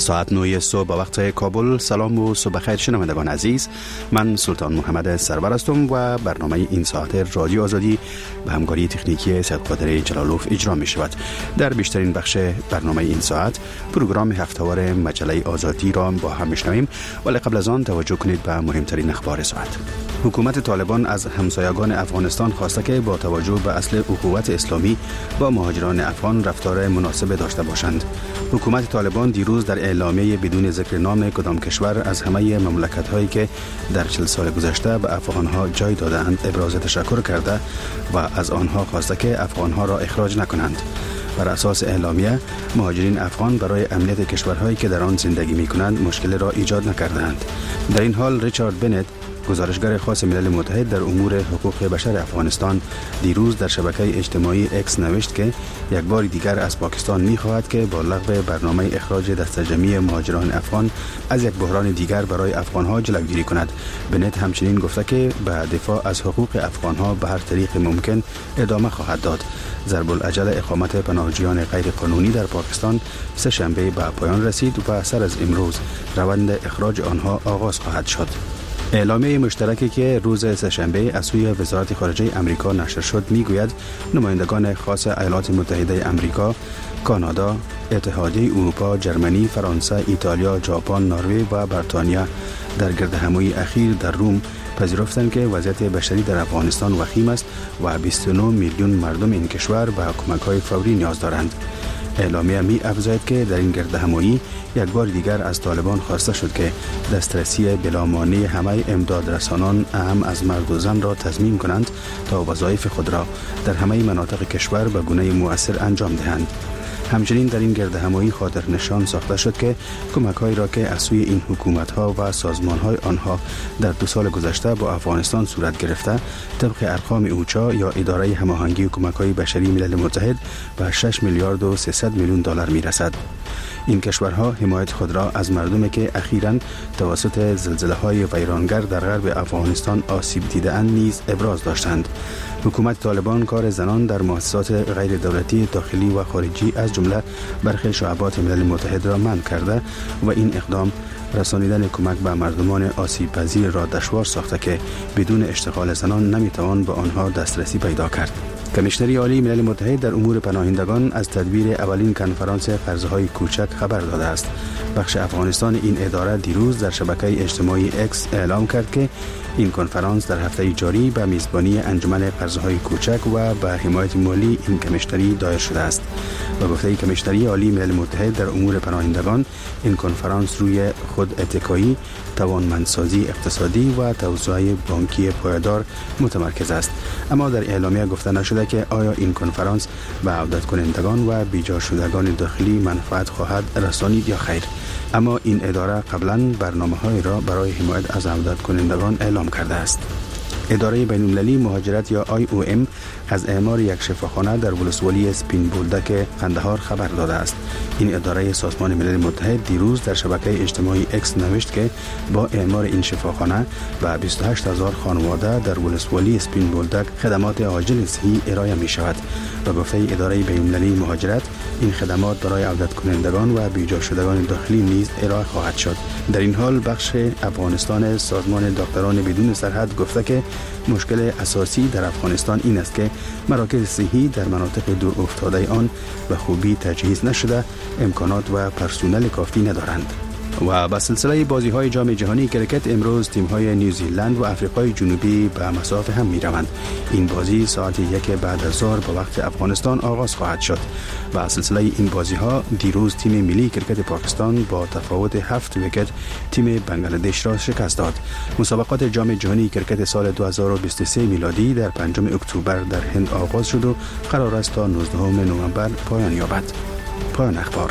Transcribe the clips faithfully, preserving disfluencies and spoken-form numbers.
ساعت نه صبح به وقت کابل. سلام و صبح خیر شنوندگان عزیز، من سلطان محمد سرور هستم و برنامه این ساعت رادیو آزادی به همکاری تکنیکی سید قادر جلالوف اجرا می شود. در بیشترین بخش برنامه این ساعت پروگرام هفته‌وار مجله آزادی را با هم میشنویم، ولی قبل از آن توجه کنید به مهمترین اخبار ساعت. حکومت طالبان از همسایگان افغانستان خواسته که با توجه به اصل اخوت اسلامی با مهاجران افغان رفتار مناسب داشته باشند. حکومت طالبان دیروز در اعلامیه بدون ذکر نام کدام کشور از همه مملکت‌هایی که در چهل سال گذشته به افغان‌ها جای داده‌اند ابراز تشکر کرده و از آنها خواسته که افغان‌ها را اخراج نکنند. بر اساس اعلامیه، مهاجرین افغان برای امنیت کشورهایی که در آن زندگی می‌کنند مشکل را ایجاد نکردند. در این حال ریچارد بنت، گزارشگر خاص ملل متحد در امور حقوق بشر افغانستان، دیروز در شبکه اجتماعی اکس نوشت که یک بار دیگر از پاکستان می‌خواهد که با لغو برنامه اخراج دسته‌جمعی مهاجران افغان از یک بحران دیگر برای افغان‌ها جلوگیری کند. بنت همچنین گفته که به دفاع از حقوق افغان‌ها به هر طریق ممکن ادامه خواهد داد. ضرب العجل اقامت پناهجویان غیر قانونی در پاکستان سه شنبه به پایان رسید و سر از امروز روند اخراج آنها آغاز خواهد شد. اعلامیه مشترکی که روز سه‌شنبه از سوی وزارت خارجه امریکا نشر شد میگوید نمایندگان خاص ایالات متحده امریکا، کانادا، اتحادیه اروپا، جرمنی، فرانسه، ایتالیا، ژاپن، نروژ و بریتانیا در گردهمایی اخیر در روم پذیرفتند که وضعیت بشری در افغانستان وخیم است و بیست و نه میلیون مردم این کشور به کمک‌های فوری نیاز دارند. اعلامیه می افزاید که در این گردهمایی یک بار دیگر از طالبان خواسته شد که دسترسی بلامانع همه امداد رسانان اهم از مرد و زن را تضمین کنند تا وظایف خود را در همه مناطق کشور به گونه مؤثر انجام دهند. همچنین در این گردهمایی خاطر نشان ساخته شد که کمک‌هایی را که از سوی این حکومت‌ها و سازمان‌های آنها در دو سال گذشته با افغانستان صورت گرفته طبق ارقام اوچا یا اداره هماهنگی کمک‌های بشری ملل متحد به شش میلیارد و سیصد میلیون دلار میرسد. این کشورها حمایت خود را از مردمی که اخیراً توسط زلزله‌های ویرانگر در غرب افغانستان آسیب دیده‌اند نیز ابراز داشتند. حکومت طالبان کار زنان در مؤسسات غیر دولتی داخلی و خارجی از جمله برخی شعبات ملل متحد را منع کرده و این اقدام رسانیدن کمک به مردمان آسیب پذیر را دشوار ساخته که بدون اشتغال زنان نمیتوان به آنها دسترسی پیدا کرد. کمیشنری عالی ملل متحد در امور پناهندگان از تدبیر اولین کنفرانس قرضه‌های کوچک خبر داده است. بخش افغانستان این اداره دیروز در شبکه اجتماعی اکس اعلام کرد که این کنفرانس در هفته جاری به میزبانی انجمن قرضه‌های کوچک و به حمایت مالی این کمیشنری دایر شده است. با گفته کمیشنری عالی ملل متحد در امور پناهندگان، این کنفرانس روی خود اتکایی، توانمندسازی اقتصادی و توسعه بانکی پایدار متمرکز است. اما در اعلامیه گفته نشده که آیا این کنفرانس به عودت کنندگان و بیجا شدگان داخلی منفعت خواهد رسانید یا خیر. اما این اداره قبلا برنامه‌های را برای حمایت از عودت کنندگان اعلام کرده است. اداره بین‌المللی مهاجرت یا آی او ام از اعمار یک شفاخانه در ولسوالی سپین بولدک قندهار خبر داده است. این اداره سازمان ملل متحد دیروز در شبکه اجتماعی اکس نوشت که با اعمار این شفاخانه به بیست و هشت هزار خانواده در ولسوالی سپین بولدک خدمات عاجل صحی ارائه می شود. و گفته اداره بین‌المللی مهاجرت، این خدمات برای عودت کنندگان و بیجا شدگان داخلی نیز ارائه خواهد شد. در این حال بخش افغانستان سازمان دکتران بدون سرحد گفته که مشکل اساسی در افغانستان این است که مراکز صحی در مناطق دور افتاده آن به خوبی تجهیز نشده، امکانات و پرسنل کافی ندارند. و با سلسله بازی‌های جام جهانی کرکت امروز تیم‌های نیوزیلند و آفریقای جنوبی به مساف هم می‌روند. این بازی ساعت یک بعد از ظهر به وقت افغانستان آغاز خواهد شد. و سلسله این بازی‌ها دیروز تیم ملی کرکت پاکستان با تفاوت هفت ویکت تیم بنگلادش را شکست داد. مسابقات جام جهانی کرکت سال دو هزار و بیست و سه میلادی در پنجم اکتبر در هند آغاز شد و قرار است تا نوزدهم نوامبر پایان یابد. پایان اخبار.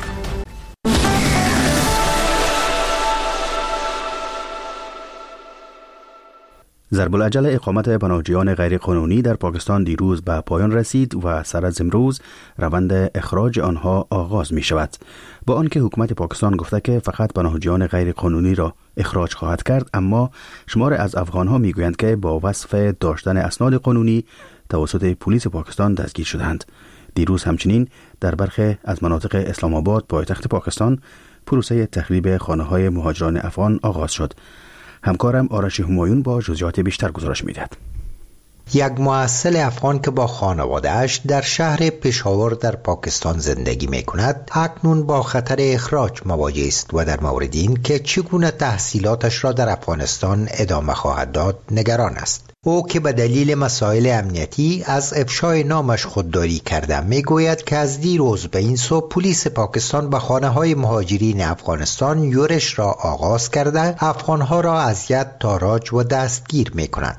ضرب العجل اقامت پناهجویان غیر قانونی در پاکستان دیروز به پایان رسید و سر از امروز روند اخراج آنها آغاز می شود. با آنکه حکومت پاکستان گفته که فقط پناهجویان غیر قانونی را اخراج خواهد کرد، اما شمار از افغانها می گویند که با وصف داشتن اسناد قانونی توسط پلیس پاکستان دستگیر شدند. دیروز همچنین در برخی از مناطق اسلام آباد پایتخت پاکستان پروسه تخریب خانه‌های مهاجران افغان آغاز شد. همکارم آرش همایون با جزئیات بیشتر گزارش می‌دهد. یک محصل افغان که با خانواده‌اش در شهر پشاور در پاکستان زندگی می‌کند، اکنون با خطر اخراج مواجه است و در مورد این که چگونه تحصیلاتش را در افغانستان ادامه خواهد داد نگران است. او که به دلیل مسائل امنیتی از افشای نامش خودداری کرده میگوید که از دیروز به این سو پلیس پاکستان به خانه‌های مهاجرین افغانستان یورش را آغاز کرده افغان‌ها را اذیت، تاراج و دستگیر می‌کند.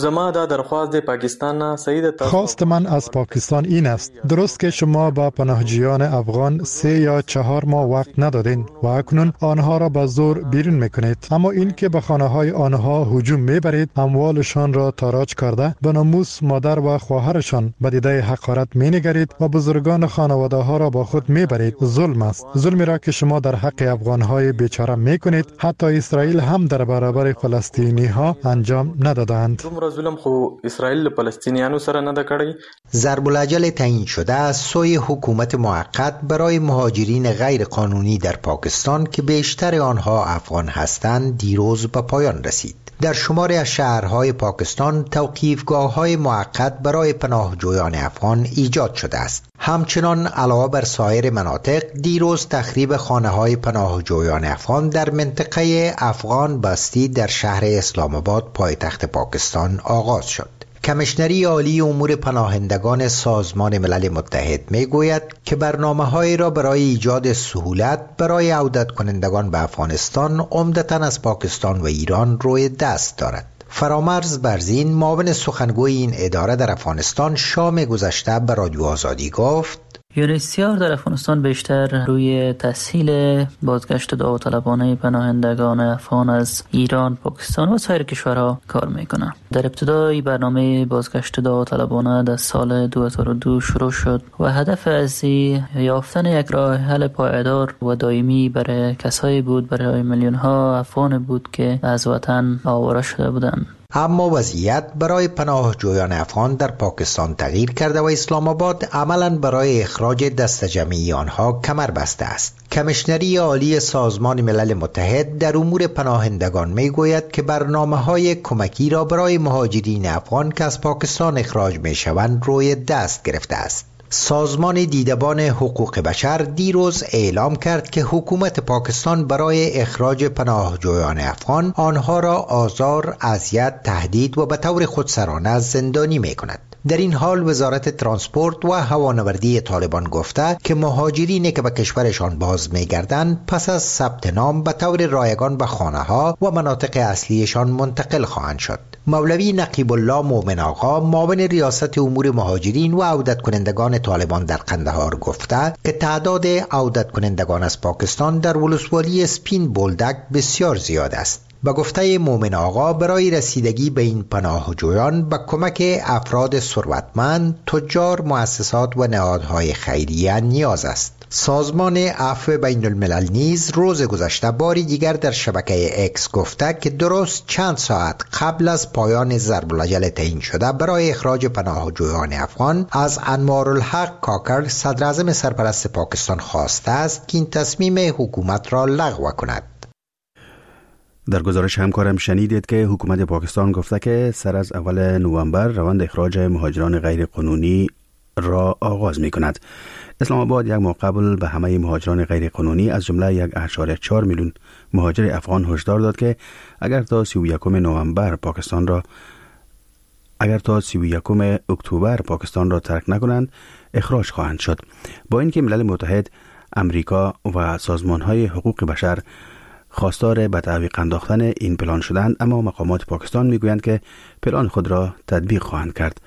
خواست من از پاکستان این است: درست که شما با پناهجویان افغان سه یا چهار ماه وقت ندادین و اکنون آنها را به زور بیرون میکنید، اما این که به خانه های آنها هجوم میبرید، اموالشان را تاراج کرده به ناموس مادر و خواهرشان به دیده حقارت مینگرید و بزرگان خانواده ها را با خود میبرید، ظلم است. ظلمی را که شما در حق افغان های بیچاره میکنید حتی اسرائیل هم در برابر فلسطینی ها انجام ندادند. ظلم خو اسرائیل فلسطینیانو سره نه کړی. ضرب الاجل تعیین شده از سوی حکومت موقت برای مهاجرین غیر قانونی در پاکستان که بیشتر آنها افغان هستند دیروز به پایان رسید. در شماری از شهرهای پاکستان توقیفگاه‌های موقت برای پناهجویان افغان ایجاد شده است. همچنان علاوه بر سایر مناطق دیروز تخریب خانه‌های پناهجویان افغان در منطقه افغان بستی در شهر اسلام آباد پایتخت پاکستان آغاز شد. کمیشنری عالی امور پناهندگان سازمان ملل متحد میگوید که برنامه‌هایی را برای ایجاد سهولت برای عودت کنندگان به افغانستان عمدتاً از پاکستان و ایران روی دست دارد. فرامرز برزین معاون سخنگوی این اداره در افغانستان شام گذشته به رادیو آزادی گفت: یونیسیار در افغانستان بیشتر روی تسهیل بازگشت داوطلبانه پناهندگان افغان از ایران، پاکستان و سایر کشورها کار میکنه. در ابتدای برنامه بازگشت داوطلبانه در سال دو هزار و دو شروع شد و هدف اصلی یافتن یک راه حل پایدار و دائمی برای کسایی بود، برای میلیون ها افغان بود که از وطن آواره شده بودند. اما وضعیت برای پناهجویان افغان در پاکستان تغییر کرده و اسلام آباد عملاً برای اخراج دست جمعی آنها کمر بسته است. کمیشنری عالی سازمان ملل متحد در امور پناهندگان میگوید که برنامه‌های کمکی را برای مهاجرین افغان که از پاکستان اخراج میشوند روی دست گرفته است. سازمان دیدبان حقوق بشر دیروز اعلام کرد که حکومت پاکستان برای اخراج پناهجویان افغان آنها را آزار، اذیت، تهدید و به طور خودسرانه زندانی می‌کند. در این حال وزارت ترانسپورت و هوانوردی طالبان گفته که مهاجرینی که به کشورشان باز می‌گردند پس از ثبت نام به طور رایگان به خانه‌ها و مناطق اصلیشان منتقل خواهند شد. مولوی نقیب الله مومن آقا معاون ریاست امور مهاجرین و عودت کنندگان طالبان در قندهار گفته که تعداد عودت کنندگان از پاکستان در ولسوالی سپین بولدک بسیار زیاد است. با گفته مومن آقا برای رسیدگی به این پناهجویان به کمک افراد ثروتمند، تجار، مؤسسات و نهادهای خیریه نیاز است. سازمان عفو بین الملل نیز روز گذشته باری دیگر در شبکه اکس گفته که درست چند ساعت قبل از پایان ضرب الاجل تعیین شده برای اخراج پناهجویان افغان از انوارالحق کاکر صدر اعظم سرپرست پاکستان خواسته است که این تصمیم حکومت را لغو کند. در گزارش همکارم شنیدید که حکومت پاکستان گفته که سر از اول نوامبر روند اخراج مهاجران غیر قانونی را آغاز می کند. اسلام آباد یک ماه قبل به همه مهاجران غیر قانونی از جمله یک و چهار میلیون مهاجر افغان هشدار داد که اگر تا سی و یکم نوامبر پاکستان را اگر تا سی و یکم اکتبر پاکستان را ترک نکنند اخراج خواهند شد. با اینکه ملل متحد، امریکا و سازمان‌های حقوق بشر خواستار به تعویق انداختن این پلان شدند، اما مقامات پاکستان میگویند که پلان خود را تطبیق خواهند کرد.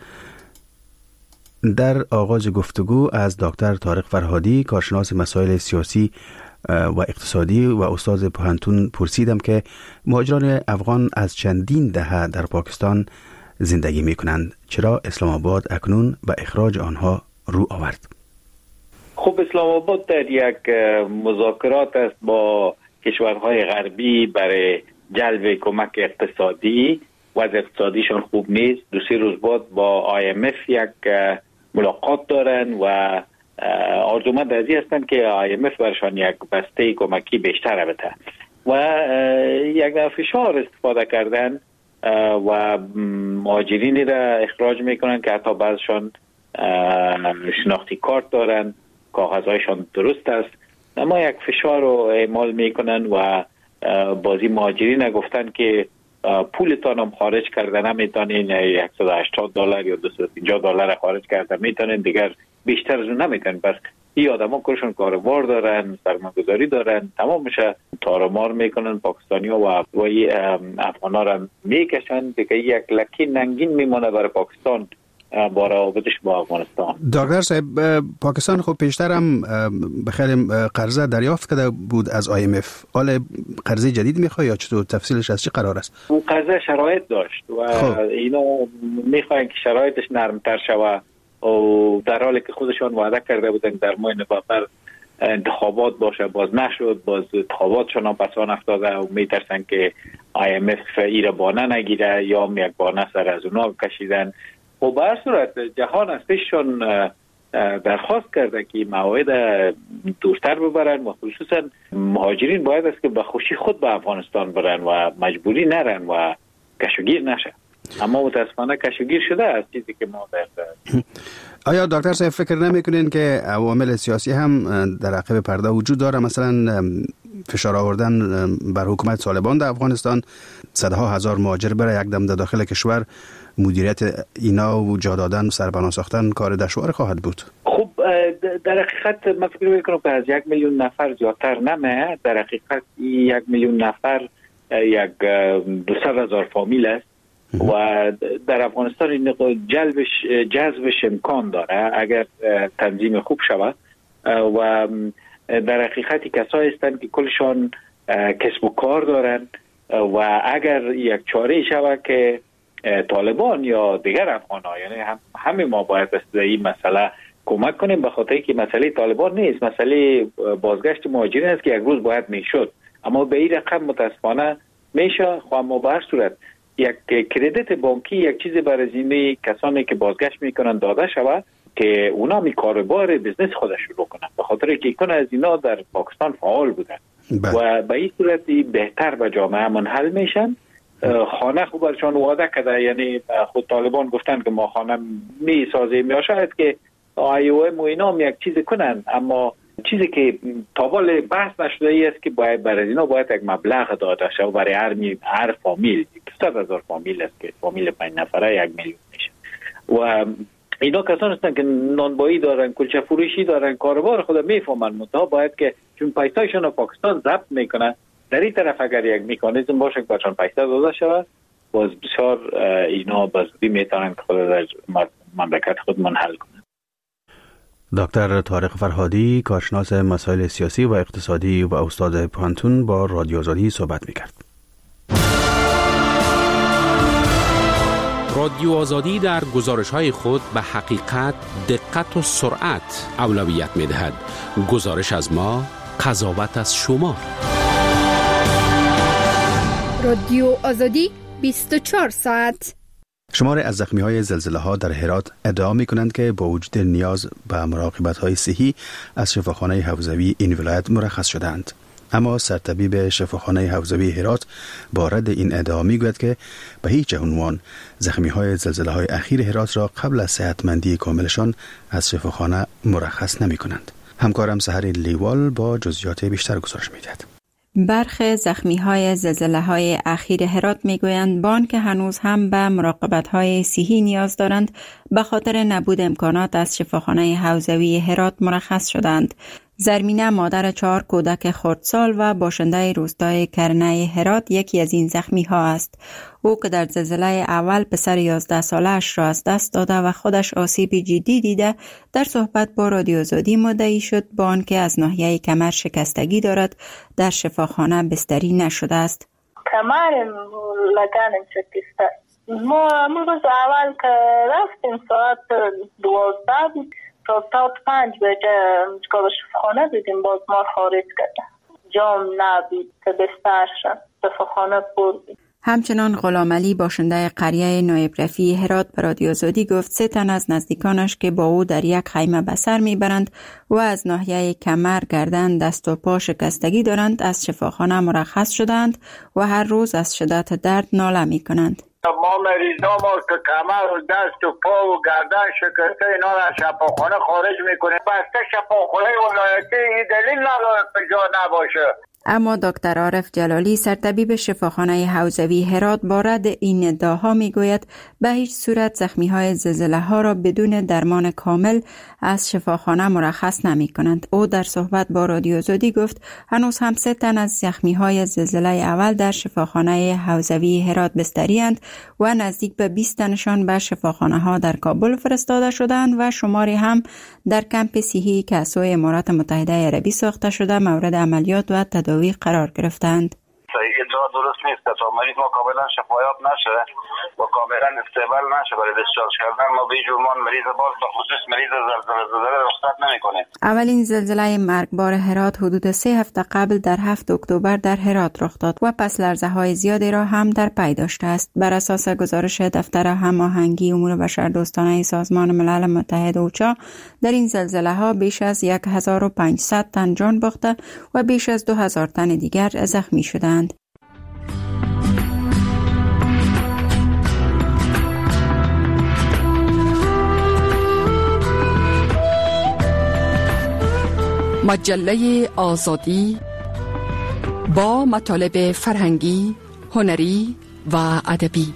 در آغاز گفتگو از دکتر طارق فرهادی، کارشناس مسائل سیاسی و اقتصادی و استاد پوهنتون پرسیدم که مهاجران افغان از چندین دهه در پاکستان زندگی می کنند، چرا اسلام آباد اکنون به اخراج آنها رو آورد؟ خب اسلام آباد در یک مذاکرات است با کشورهای غربی برای جلب کمک اقتصادی. وضع اقتصادیشان خوب نیست. دو سه روز بعد با آی ام اف یک ملاقات دارن و آرزومند ازی هستند که آی ام اف برشان یک بسته کمکی بیشتر بده و یک فشار استفاده کردن و مهاجرینی را اخراج میکنن که حتی بعضشان شناختی کارت دارن، کاغذهایشان درست است، اما یک فشار رو اعمال میکنن و بازی مهاجرین گفتن که پولتان هم خارج کرده نمیتونین، صد و هشتاد دلار یا دویست و پنجاه دلار خارج کرده میتونین، دیگر بیشتر از اون نمیتونین. پس این آدم ها کلشون کاروبار دارن، سرمایه‌گذاری دارن، تمامش تارمار میکنن پاکستانی ها و افغان ها را میکشن که یک لکی ننگین میمونه برای پاکستان با روابطش با افغانستان. دکتر صاحب، پاکستان خب پیشتر هم بخیر قرضه دریافت کرده بود از آی ام اف. حالا قرضه جدید میخواد یا چطور؟ تفصیلش از چی قرار است؟ اون قرضه شرایط داشت و خب. اینا میخواین که شرایطش نرمتر شود و در حالی که خودشان وعده کرده بودن در ماه نوامبر انتخابات باشه، باز نشد، باز انتخاباتشان هم پسان افتاده و میترسن که آی ام اف ایره بانه نگیره یا یک بانه سر از اونا کشیدن. و به هر صورت جهان از پیششون درخواست کرده که موعد دورتر ببرن و خصوصا مهاجرین باید است که به خوشی خود به افغانستان برن و مجبوری نرن و کشوگیر نشه، اما متاسفانه کشوگیر شده از چیزی که ما در آیا دکتر صاحب فکر نمیکنین که عوامل سیاسی هم در عقب پرده وجود داره؟ مثلا فشار آوردن بر حکومت طالبان در افغانستان، صدها هزار مهاجر برای یک دم در داخل کشور، مدیریت اینا و جا دادن و سربنا ساختن کار دشوار خواهد بود. خب در حقیقت من فکر میکنم که از یک میلیون نفر زیادتر نمه. در حقیقت یک میلیون نفر یک دویست هزار فامیل است و در افغانستان این جلبش جذبش امکان داره اگر تنظیم خوب شود و در حقیقت کسایی هستند که کلشان کسب و کار دارن و اگر یک چاره شود که طالبان یا دیگر افغان ها، یعنی هم همه ما باید به این مسئله کمک کنیم، به خاطر که مسئله طالبان نیست، مسئله بازگشت مهاجرین است که یک روز باید میشد، اما به این رقم متاسفانه میشه. خو اما به هر صورت یک کردیت بانکی یک چیزی برای زمینه کسانی که بازگشت میکنن داده شود که اونا می کاروبار بزنس خودش شروع کنن، به خاطر که یکون از اینا در پاکستان فعال بودن بله. و به این صورت بهتر به جامعه منحل میشن. خانه خوب برشان وعده کرده، یعنی خود طالبان گفتن که ما خانه می سازیم یا شاید که آی او ام و اینا یک چیزی کنن، اما چیزی که تابال بحث نشده ای است که باید برای اینا باید یک مبلغ داده شد برای هر می هر فامیل. صد هزار فامیل است که فامیل پنج نفره یک میلیون میشه و اینا کسان هستن که نانبایی دارن، کلچه فروشی دارن، کاروبار خود میفهمن، منتها باید که چون پیسایشون رو پاکستان ضبط میکنن، در این طرف اگر یک میکانیزم باشه که برشان پیسه داده شود، باز بسیار اینا بازدی میتونن که خود در مملکت خود منحل کنن. دکتر طارق فرهادی، کارشناس مسائل سیاسی و اقتصادی و استاد پانتون، با رادیو آزادی صحبت میکرد. رادیو آزادی در گزارش‌های خود به حقیقت، دقت و سرعت اولویت می‌دهد. گزارش از ما، قضاوت از شما. رادیو آزادی بیست و چهار ساعت. شماری از زخمی‌های زلزله‌ها در هرات ادعا می‌کنند که با وجود نیاز به مراقبت‌های صحی از شفاخانه حوزوی این ولایت مرخص شدند. اما سرطبیب شفاخانه حوزوی هرات با رد این ادعا میگوید که به هیچ عنوان زخمی‌های زلزله‌های اخیر هرات را قبل از صحتمندی کاملشان از شفاخانه مرخص نمی‌کنند. همکارم سحر لیوال با جزئیات بیشتر گزارش می‌دهد. برخی زخمی‌های زلزله‌های اخیر هرات می‌گویند بان که هنوز هم به مراقبت‌های صحی نیاز دارند، به خاطر نبود امکانات از شفاخانه حوزوی هرات مرخص شدند. زرمینه مادر چهار کودک خردسال و باشنده روستای کرنه هرات یکی از این زخمی ها است. او که در زلزله اول پسر یازده ساله اش را از دست داده و خودش آسیب جدی دیده، در صحبت با رادیو آزادی مدعی شد با آنکه از ناحیه کمر شکستگی دارد، در شفاخانه بستری نشده است. کمر لگنم شکسته. ما روز اول که رفتیم ساعت دوازده بود، تا پنج بجه کار شفاخانه دیدیم، باز ما خارج کردن. جام نبید که بستر شد، شفاخانه پر بود. همچنان غلام علی باشنده قریه نایب رفیع هرات به رادیو آزادی گفت سه تن از نزدیکانش که با او در یک خیمه به سر میبرند و از ناحیه کمر، گردن، دست و پا شکستگی دارند از شفاخانه مرخص شدند و هر روز از شدت درد ناله میکنند. ما مریضا ما که کمر و دست و پا و گردن شکسته اینا را شفاخانه خارج میکنه. بسته شفاخانه ولایتی این دلیل نداره که جا نباشه. اما دکتر عارف جلالی سرطبیب شفاخانه حوزوی هرات با رد این ادعاها میگوید به هیچ صورت زخمی‌های زلزله ها را بدون درمان کامل از شفاخانه مرخص نمی کنند. او در صحبت با رادیو آزادی گفت هنوز هم سه تن از زخمی‌های زلزله اول در شفاخانه حوزوی هرات بستری اند و نزدیک به بیست تنشان به شفاخانه ها در کابل فرستاده شدند و شماری هم در کمپ صحی که از سوی امارات متحده عربی ساخته شده مورد عملیات و تداوی قرار گرفتند. ادعا درست نیست که تا مریض ما کاملا شفایاب نشه و کاملا استیبل نشه برای دیسچارج کردن ما به جرمان مریض باز به خصوص مریض زلزله زده رخصت نمی‌کنیم. اولین زلزله مرگبار هرات حدود سه هفته قبل در هفتم اکتبر در هرات رخ داد و پس لرزه‌های زیادی را هم در پی داشته است. بر اساس گزارش دفتر هماهنگی امور بشردوستانه سازمان ملل متحد اوچا در این زلزله‌ها بیش از هزار و پانصد تن جان باخته و بیش از دو هزار تن دیگر زخمی شدند. مجله آزادی با مطالب فرهنگی، هنری و ادبی.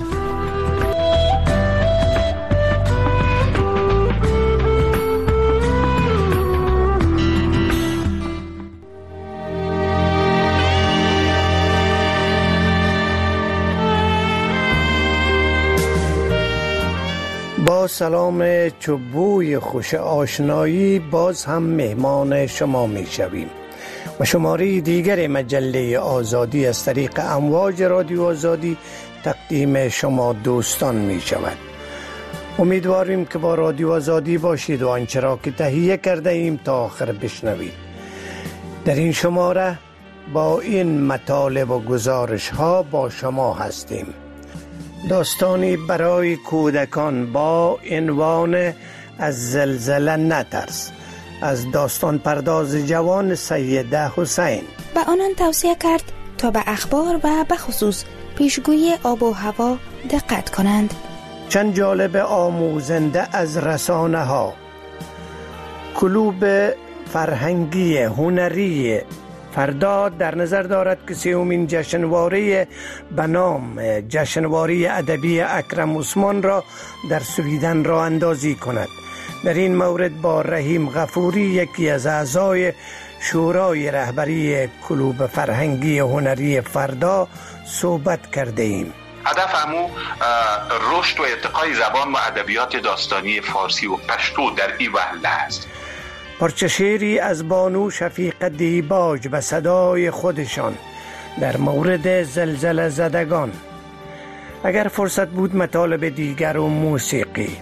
با سلام چوبوی خوش آشنایی باز هم مهمان شما می شویم و شماره دیگر مجله آزادی از طریق امواج رادیو آزادی تقدیم شما دوستان می شود. امیدواریم که با رادیو آزادی باشید و آنچه را که تهیه کرده ایم تا آخر بشنوید. در این شماره با این مطالب و گزارش ها با شما هستیم. داستانی برای کودکان با عنوان از زلزله نترس از داستان پرداز جوان سیده حسین. به آنان توصیه کرد تا به اخبار و به خصوص پیشگویی آب و هوا دقت کنند. چند جالب آموزنده از رسانه ها. کلوب فرهنگی هنری فردا در نظر دارد که سومین جشنواره به نام جشنواره ادبی اکرم عثمان را در سویدن راه اندازی کند. در این مورد با رحیم غفوری یکی از اعضای شورای رهبری کلوب فرهنگی هنری فردا صحبت کرده ایم. هدف همو رشد و ارتقای زبان و ادبیات داستانی فارسی و پشتو در این وهله است. پارچه شعری از بانو شفیق دیباج به صدای خودشان در مورد زلزله زدگان. اگر فرصت بود مطالب دیگر و موسیقی.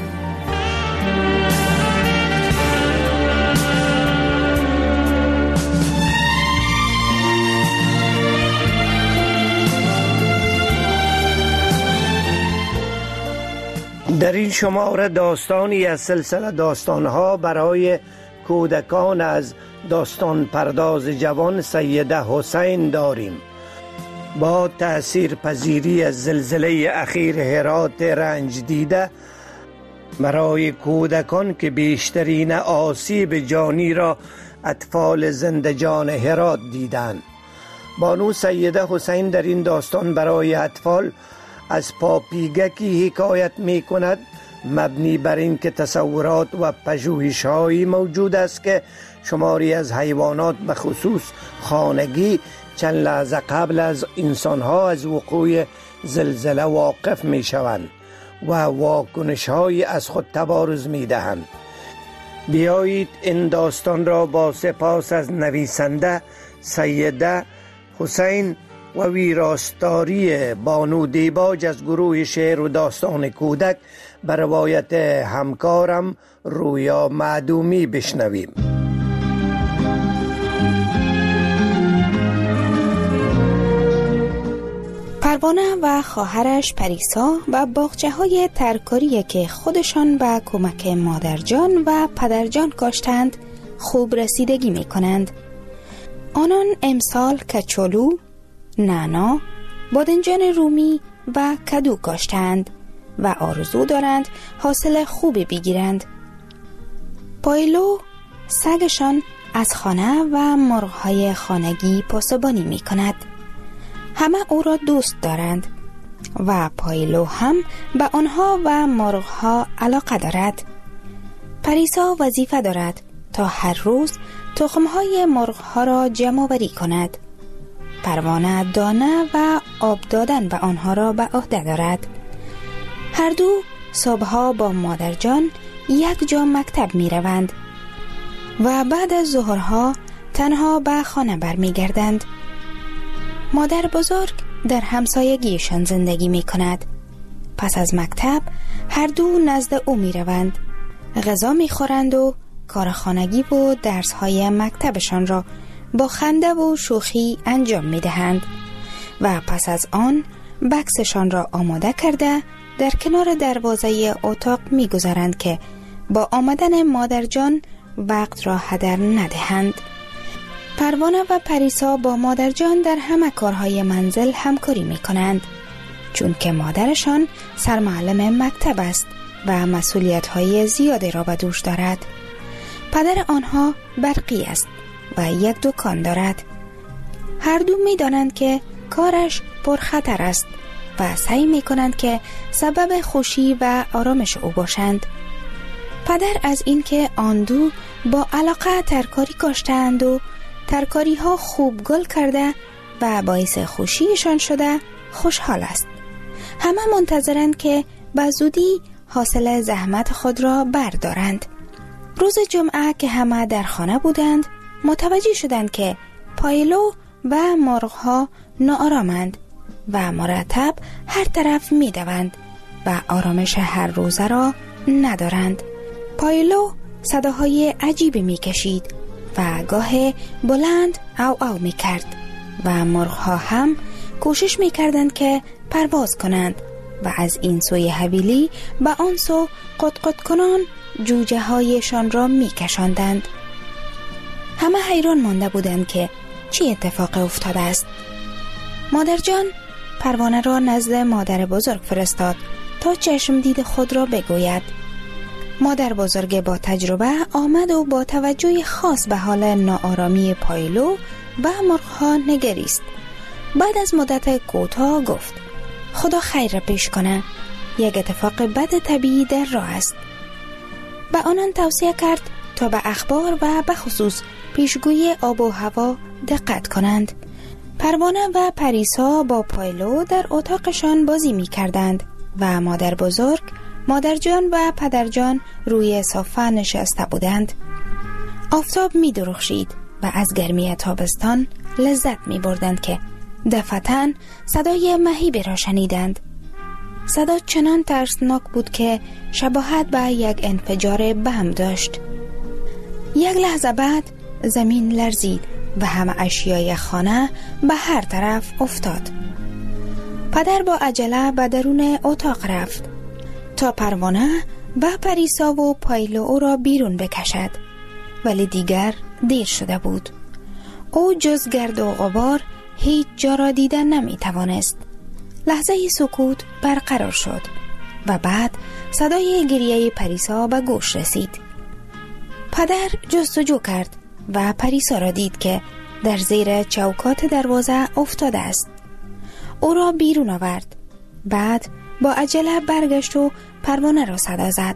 در این شماره داستانی از سلسله داستانها برای کودکان از داستان پرداز جوان سیده حسین داریم. با تأثیر پذیری از زلزله اخیر هرات رنج دیده برای کودکان که بیشترین آسیب جانی را اطفال زندجان هرات دیدند. بانو سیده حسین در این داستان برای اطفال از پاپیگکی حکایت می کند، مبنی بر این که تصورات و پژوهش‌هایی موجود است که شماری از حیوانات به خصوص خانگی چند لحظه قبل از انسان‌ها از وقوع زلزله واقف می‌شوند و واکنش‌هایی از خود تبارز می‌دهند. بیایید این داستان را با سپاس از نویسنده سیده حسین و ویراستاری بانو دیباج از گروه شعر و داستان کودک به روایت همکارم رویا معدومی بشنویم. پروانه و خواهرش پریسا و باغچه های ترکاری که خودشان به کمک مادرجان و پدرجان کاشتند خوب رسیدگی می کنند. آنان امسال کچالو، نعنا، بادنجان رومی و کدو کاشتند و آرزو دارند حاصل خوبی بگیرند. پایلو سگشان از خانه و مرغ‌های خانگی پاسبانی می کند. همه او را دوست دارند و پایلو هم به آنها و مرغ‌ها علاقه دارد. پریسا وظیفه دارد تا هر روز تخم‌های مرغ‌ها را جمع آوری کند. پروانه دانه و آب دادن به آنها را به عهده دارد. هر دو صبحها با مادرجان یک جا مکتب می روند و بعد از ظهرها تنها به خانه برمی گردند. مادر بزرگ در همسایگیشان زندگی می کند. پس از مکتب هر دو نزد او می روند. غذا می خورند و کار خانگی و درس های مکتبشان را با خنده و شوخی انجام می دهند و پس از آن بکسشان را آماده کرده در کنار دروازه اتاق می گذارند که با آمدن مادرجان وقت را هدر ندهند. پروانه و پریسا با مادرجان در همه کارهای منزل همکاری می کنند چون که مادرشان سرمعلم مکتب است و مسئولیت‌های زیادی را به دوش دارد. پدر آنها برقی است و یک دکان دارد. هر دو می دانند که کارش پرخطر است و سعی می کنند که سبب خوشی و آرامش او باشند. پدر از اینکه آن دو با علاقه ترکاری کاشتند و ترکاری ها خوب گل کرده و باعث خوشیشان شده خوشحال است. همه منتظرند که به زودی حاصل زحمت خود را بردارند. روز جمعه که همه در خانه بودند متوجه شدند که پایلو و مرغ‌ها ناآرامند و مرتب هر طرف می دوند و آرامش هر روزه را ندارند. پایلو صداهای عجیبی می کشید و گاه بلند او او می کرد و مرغ‌ها هم کوشش می کردند که پرواز کنند و از این سوی حویلی به آن سو قطقط کنان جوجه هایشان را می کشاندند. همه حیران مانده بودند که چی اتفاق افتاده است. مادرجان پروانه را نزد مادر بزرگ فرستاد تا چشم دید خود را بگوید. مادر بزرگ با تجربه آمد و با توجه خاص به حال ناآرامی پایلو و مرغ‌ها نگریست. بعد از مدت کوتاه گفت خدا خیر پیش کنه، یک اتفاق بد طبیعی در راه است. به آنان توصیه کرد تا به اخبار و به خصوص پیشگویی آب و هوا دقت کنند. پروانه و پریسا با پایلو در اتاقشان بازی می کردند و مادر بزرگ، مادرجان و پدرجان روی صافه نشسته بودند. آفتاب می درخشید و از گرمی تابستان لذت می بردند که دفعتاً صدای مهیبی را شنیدند. صدا چنان ترسناک بود که شباهت به یک انفجار بم داشت. یک لحظه بعد زمین لرزید و همه اشیای خانه به هر طرف افتاد. پدر با عجله به درون اتاق رفت تا پروانه و پریسا و پایلو او را بیرون بکشد، ولی دیگر دیر شده بود. او جز گرد و غبار هیچ جا را دیدن نمی توانست. لحظه سکوت برقرار شد و بعد صدای گریه پریسا به گوش رسید. پدر جستجو کرد و پریسا را دید که در زیر چوکات دروازه افتاده است. او را بیرون آورد. بعد با عجله برگشت و پروانه را صدا زد.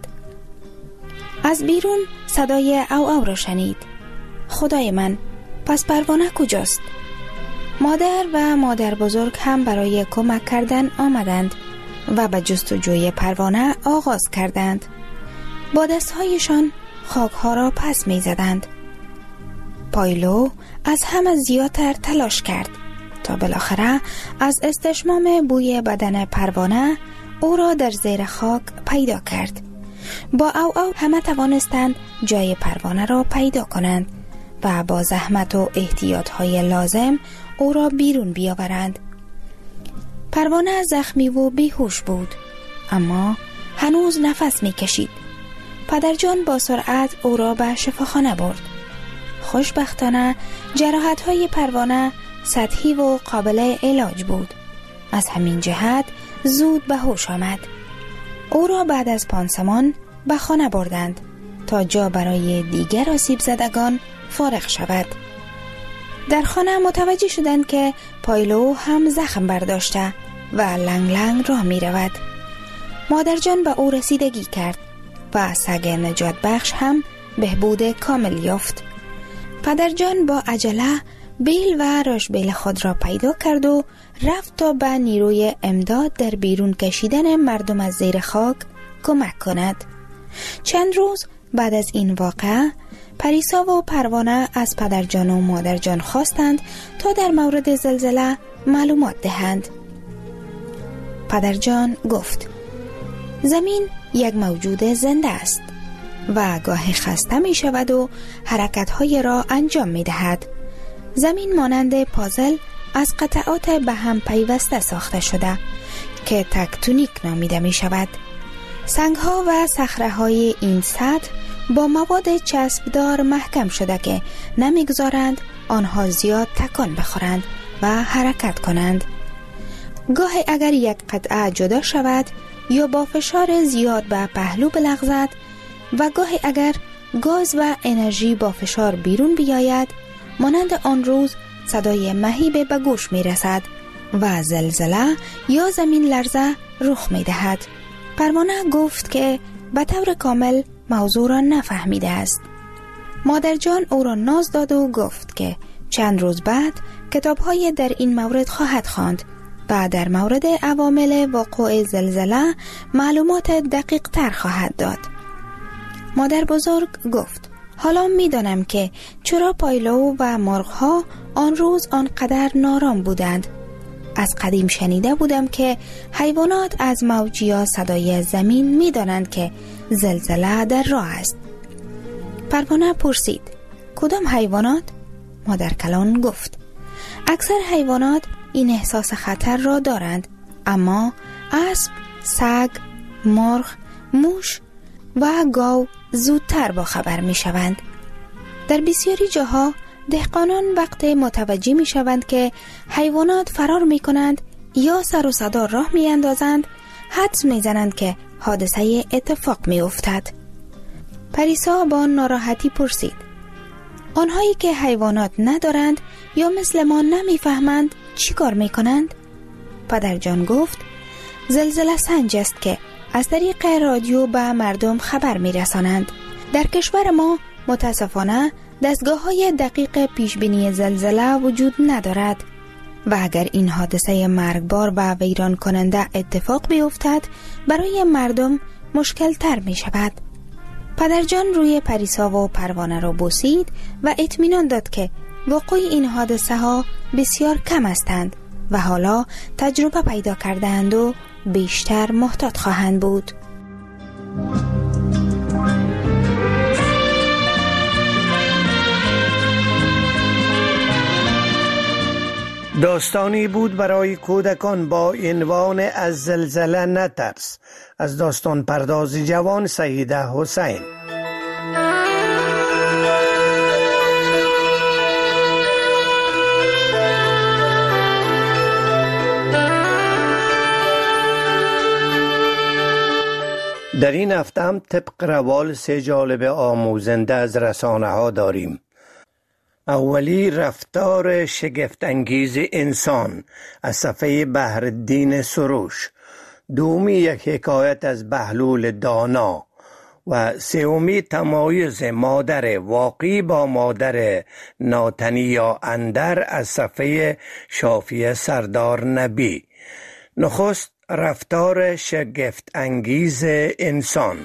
از بیرون صدای او او را شنید. خدای من، پس پروانه کجاست؟ مادر و مادر بزرگ هم برای کمک کردن آمدند و به جستجوی پروانه آغاز کردند. با دستهایشان خاکها را پس می زدند. پایلو از همه زیادتر تلاش کرد تا بالاخره از استشمام بوی بدن پروانه او را در زیر خاک پیدا کرد. با او او همه توانستند جای پروانه را پیدا کنند و با زحمت و احتیاطهای لازم او را بیرون بیاورند. پروانه زخمی و بیهوش بود، اما هنوز نفس می کشید. پدرجان با سرعت او را به شفاخانه برد. خوشبختانه جراحت‌های پروانه سطحی و قابل علاج بود. از همین جهت زود به هوش آمد. او را بعد از پانسمان به خانه بردند تا جا برای دیگر آسیب زدگان فارغ شود. در خانه متوجه شدند که پایلو هم زخم برداشته و لنگ لنگ راه می رود. مادرجان به او رسیدگی کرد و سگ نجات بخش هم بهبود کامل یافت. پدرجان با عجله بیل و رشبیل خود را پیدا کرد و رفت تا به نیروی امداد در بیرون کشیدن مردم از زیر خاک کمک کند. چند روز بعد از این واقعه پریسا و پروانه از پدرجان و مادرجان خواستند تا در مورد زلزله معلومات دهند. پدرجان گفت: زمین یک موجود زنده است و گاهی خسته می شود و حرکت‌های را انجام می دهد. زمین مانند پازل از قطعات به هم پیوسته ساخته شده که تکتونیک نامیده می شود. سنگ‌ها و صخره‌های این سطح با مواد چسبدار محکم شده که نمیگذارند آنها زیاد تکان بخورند و حرکت کنند. گاهی اگر یک قطعه جدا شود یا با فشار زیاد به پهلو بلغزد و گاهی اگر گاز و انرژی با فشار بیرون بیاید، مانند آن روز صدای مهیب به گوش می رسد و زلزله یا زمین لرزه رخ می دهد. پروانه گفت که به طور کامل موضوع را نفهمیده است. مادرجان او را ناز داد و گفت که چند روز بعد کتاب‌های در این مورد خواهد خواند و در مورد عوامل وقوع زلزله معلومات دقیق تر خواهد داد. مادر بزرگ گفت: حالا می دانم که چرا پایلو و مرغ‌ها آن روز آنقدر نارام بودند. از قدیم شنیده بودم که حیوانات از موج یا صدای زمین می دانند که زلزله در راه است. پروانه پرسید: کدام حیوانات؟ مادر کلان گفت: اکثر حیوانات این احساس خطر را دارند، اما اسب، سگ، مرغ، موش و گاو زودتر با خبر می شوند. در بسیاری جاها دهقانان وقت متوجه می شوند که حیوانات فرار می کنند یا سر و صدا راه می اندازند، حدس می زنند که حادثه اتفاق می افتد. پریسا با ناراحتی پرسید: آنهایی که حیوانات ندارند یا مثل ما نمی فهمند چی کار می کنند؟ پدرجان گفت: زلزله سنج است که از طریق رادیو به مردم خبر می رسانند. در کشور ما متاسفانه دستگاه های دقیق پیشبینی زلزله وجود ندارد و اگر این حادثه مرگبار و ویران کننده اتفاق بیفتد برای مردم مشکل تر می شود. پدرجان روی پریسا و پروانه را بوسید و اطمینان داد که وقوع این حادثه ها بسیار کم هستند و حالا تجربه پیدا کردند و بیشتر محتاط خواهند بود. داستانی بود برای کودکان با عنوان از زلزله نترس، از داستان پرداز جوان سیده حسین. در این هفته هم طبق روال سه جالب آموزنده از رسانه ها داریم. اولی رفتار شگفت‌انگیز انسان از صفحه بحرالدین سروش، دومی یک حکایت از بهلول دانا و سومی تمایز مادر واقعی با مادر ناتنی یا اندر از صفحه شافیه سردار نبی. نخست رفتار شگفت‌انگیز انسان.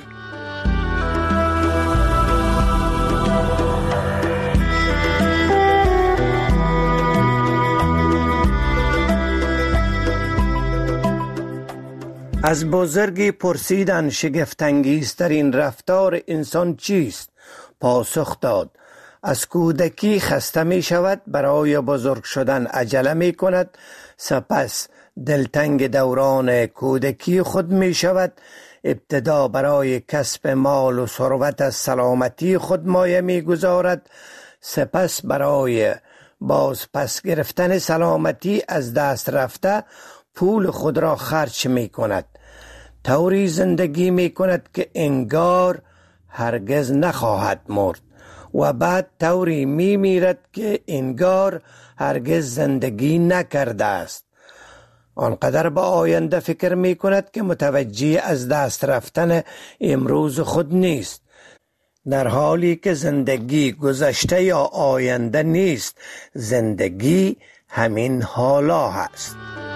از بزرگی پرسیدند شگفت‌انگیزترین رفتار انسان چیست؟ پاسخ داد: از کودکی خسته می شود، برای بزرگ شدن عجله می کند، سپس دلتنگ دوران کودکی خود می شود، ابتدا برای کسب مال و ثروت از سلامتی خود مایه می گذارد، سپس برای باز پس گرفتن سلامتی از دست رفته پول خود را خرچ می کند، طوری زندگی می کند که انگار هرگز نخواهد مرد و بعد طوری می میرد که انگار هرگز زندگی نکرده است. آنقدر به آینده فکر می کند که متوجه از دست رفتن امروز خود نیست، در حالی که زندگی گذشته یا آینده نیست، زندگی همین حالا هست.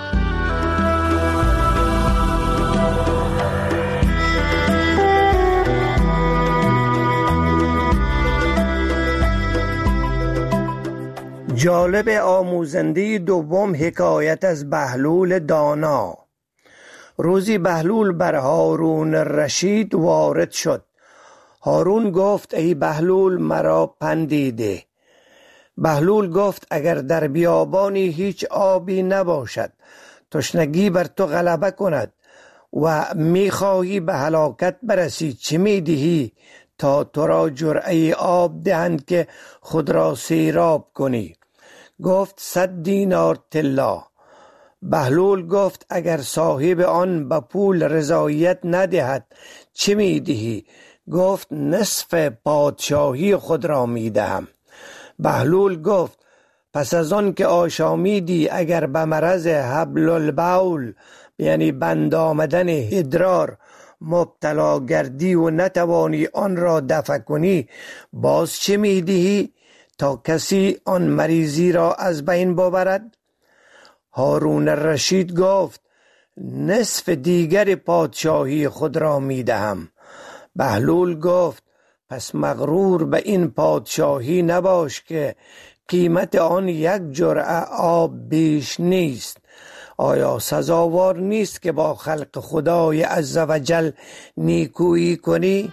جالب آموزنده دوم حکایت از بهلول دانا. روزی بهلول بر هارون رشید وارد شد. هارون گفت ای بهلول مرا پندی ده. بهلول گفت اگر در بیابانی هیچ آبی نباشد، تشنگی بر تو غلبه کند و میخواهی به هلاکت برسی، چه میدهی تا تو را جرعه آب دهند که خود را سیراب کنی؟ گفت صد دینار طلا. بهلول گفت اگر صاحب آن به پول رضایت ندهد چه میدهی؟ گفت نصف پادشاهی خود را میدهم. بهلول گفت پس از آن که آشامیدی اگر به مرض حبل البول یعنی بند آمدن ادرار مبتلا گردی و نتوانی آن را دفع کنی، باز چه میدهی تا کسی آن مریضی را از بین ببرد؟ هارون رشید گفت نصف دیگر پادشاهی خود را میدهم. بهلول گفت پس مغرور به این پادشاهی نباش که قیمت آن یک جرعه آب بیش نیست. آیا سزاوار نیست که با خلق خدای عزوجل نیکویی کنی؟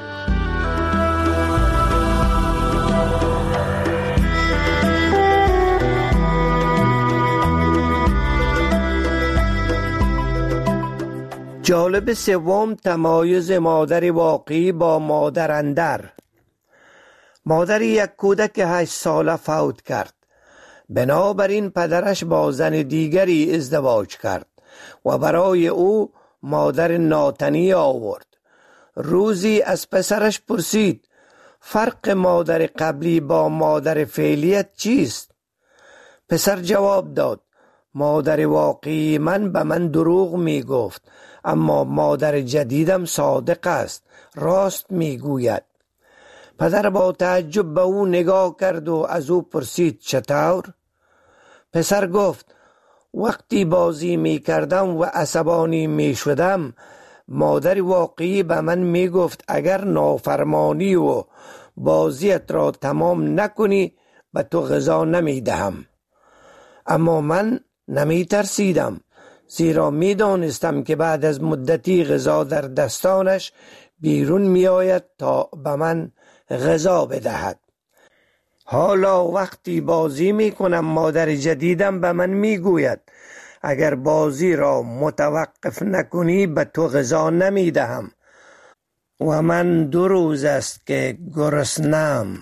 جالب سوم تمایز مادر واقعی با مادر اندر. مادر یک کودک هشت ساله فوت کرد، بنابراین پدرش با زن دیگری ازدواج کرد و برای او مادر ناتنی آورد. روزی از پسرش پرسید فرق مادر قبلی با مادر فعلیت چیست؟ پسر جواب داد مادر واقعی من به من دروغ می گفت، اما مادر جدیدم صادق است، راست می گوید. پدر با تعجب به او نگاه کرد و از او پرسید چطور؟ پسر گفت وقتی بازی می کردم و عصبانی می شدم، مادر واقعی به من می گفت اگر نافرمانی و بازیت را تمام نکنی به تو غذا نمی دهم. اما من نمی ترسیدم، زیرا می دانستم که بعد از مدتی غذا در دستانش بیرون می آید تا به من غذا بدهد. حالا وقتی بازی می کنم مادر جدیدم به من می گوید اگر بازی را متوقف نکنی به تو غذا نمی دهم و من دو روز است که گرسنه‌ام.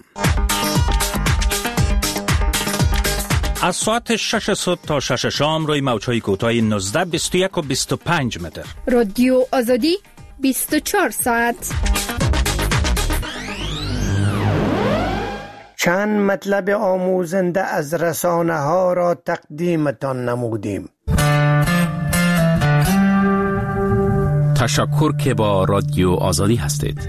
از ساعت شش صبح تا شش شام روی موج‌های کوتاه نوزده، بیست و یک و بیست و پنج متر. رادیو آزادی بیست و چهار ساعت. چند مطلب آموزنده از رسانه ها را تقدیمتان نمودیم. تشکر که با رادیو آزادی هستید.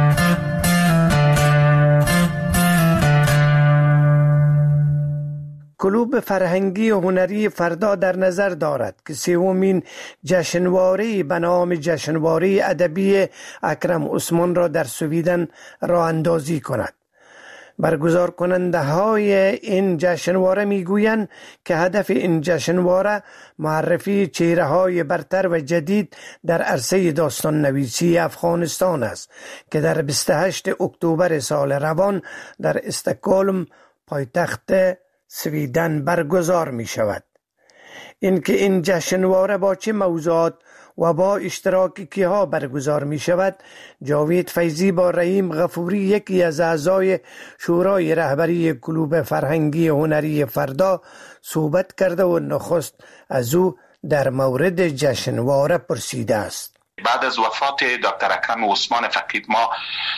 کلوب فرهنگی و هنری فردا در نظر دارد که سومین جشنواره به نام جشنواره ادبی اکرم عثمان را در سویدن راه اندازی کند. برگزار کننده های این جشنواره می گویند که هدف این جشنواره معرفی چهره های برتر و جدید در عرصه داستان نویسی افغانستان است که در بیست و هشتم اکتبر سال روان در استکهلم پایتخت سویدن برگزار می شود. اینکه این جشنواره با چه موضوعات و با اشتراک کیها برگزار می شود، جاوید فیضی با رحیم غفوری، یکی از اعضای شورای رهبری کلوب فرهنگی هنری فردا، صحبت کرده و نخست از او در مورد جشنواره پرسیده است. بعد از وفات دکتر اکرم عثمان فقید ما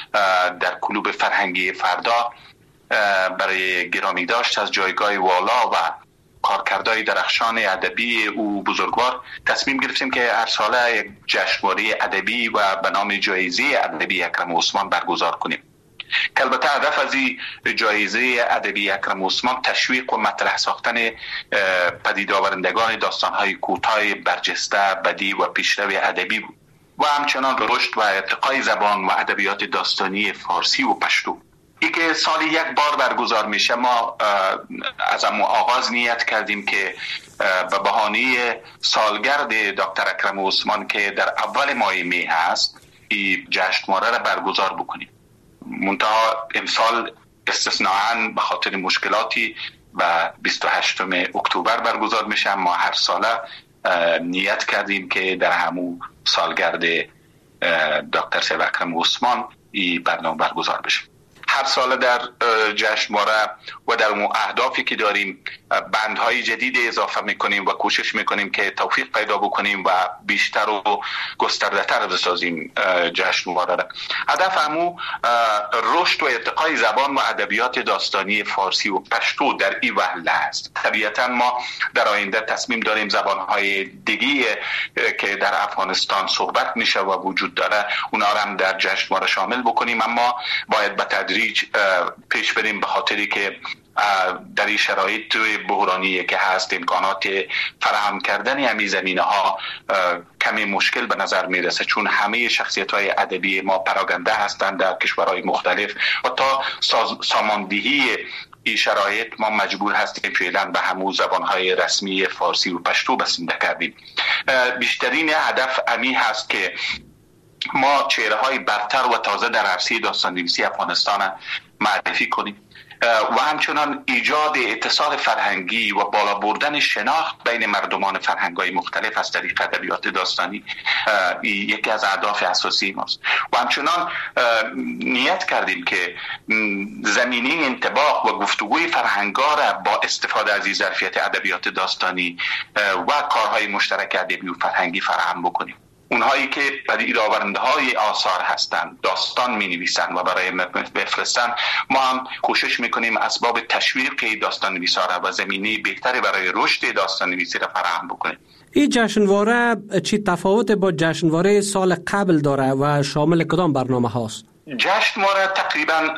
در کلوب فرهنگی فردا برای گرامی داشت از جایگاه والا و کارکردهای درخشان ادبی او بزرگوار تصمیم گرفتیم که هر ساله یک جشنواره ادبی و به نام جایزه ادبی اکرم عثمان برگزار کنیم. که البته هدف از این جایزه ادبی اکرم عثمان تشویق و مطرح ساختن پدید آورندگان داستان‌های کوتاه برجسته، بدیع و پیشرو ادبی بود و همچنان رشد و ارتقای زبان و ادبیات داستانی فارسی و پشتو. ای که سالی یک بار برگزار میشه، ما از امو آغاز نیت کردیم که به بهانه سالگرد دکتر اکرم عثمان که در اول ماه می هست این جشنواره را برگزار بکنیم. منتها امسال استثناءً به خاطر مشکلاتی و بیست و هشتم اکتبر برگزار میشه، ما هر ساله نیت کردیم که در همون سالگرد دکتر سید اکرم عثمان این برنامه برگزار بشه. هر سال در جشنواره و در اون اهدافی که داریم بندهای جدید اضافه میکنیم و کوشش میکنیم که توفیق پیدا بکنیم و بیشتر و گسترده تر بسازیم جشنواره را. هدف همو رشد و ارتقای زبان و ادبیات داستانی فارسی و پشتو در این وهله است. طبیعتا ما در آینده تصمیم داریم زبانهای دیگه که در افغانستان صحبت میشه و وجود داره اونا را هم در جشنواره شامل بکنیم، اما باید به تدریج پیش بریم به خاطری که در این شرایط بحرانی که هست امکانات فراهم کردن همین زمینه ها کمی مشکل به نظر میرسه، چون همه شخصیت های ادبی ما پراگنده هستند در کشورهای مختلف و تا ساماندهی این شرایط ما مجبور هستیم فعلا به همون زبانهای رسمی فارسی و پشتو بسنده کردیم. بیشترین هدف امی هست که ما چهره های برتر و تازه در عرصه داستان نویسی افغانستان معرفی کنیم و همچنان ایجاد اتصال فرهنگی و بالا بردن شناخت بین مردمان فرهنگ‌های مختلف از طریق ادبیات داستانی یکی از اهداف اساسی ماست. و همچنان نیت کردیم که زمینه انطباق و گفتگوی فرهنگا را با استفاده از این ظرفیت ادبیات داستانی و کارهای مشترک ادبی و فرهنگی فراهم بکنیم. اونهایی که پدید آورنده های آثار هستند، داستان می نویسند و برای بفرستن، ما هم کوشش میکنیم اسباب تشویق داستان نویسا را و زمینه بهتری برای رشد داستان نویسی را فراهم بکنیم. این جشنواره چی تفاوت با جشنواره سال قبل داره و شامل کدام برنامه هاست؟ جشنواره تقریبا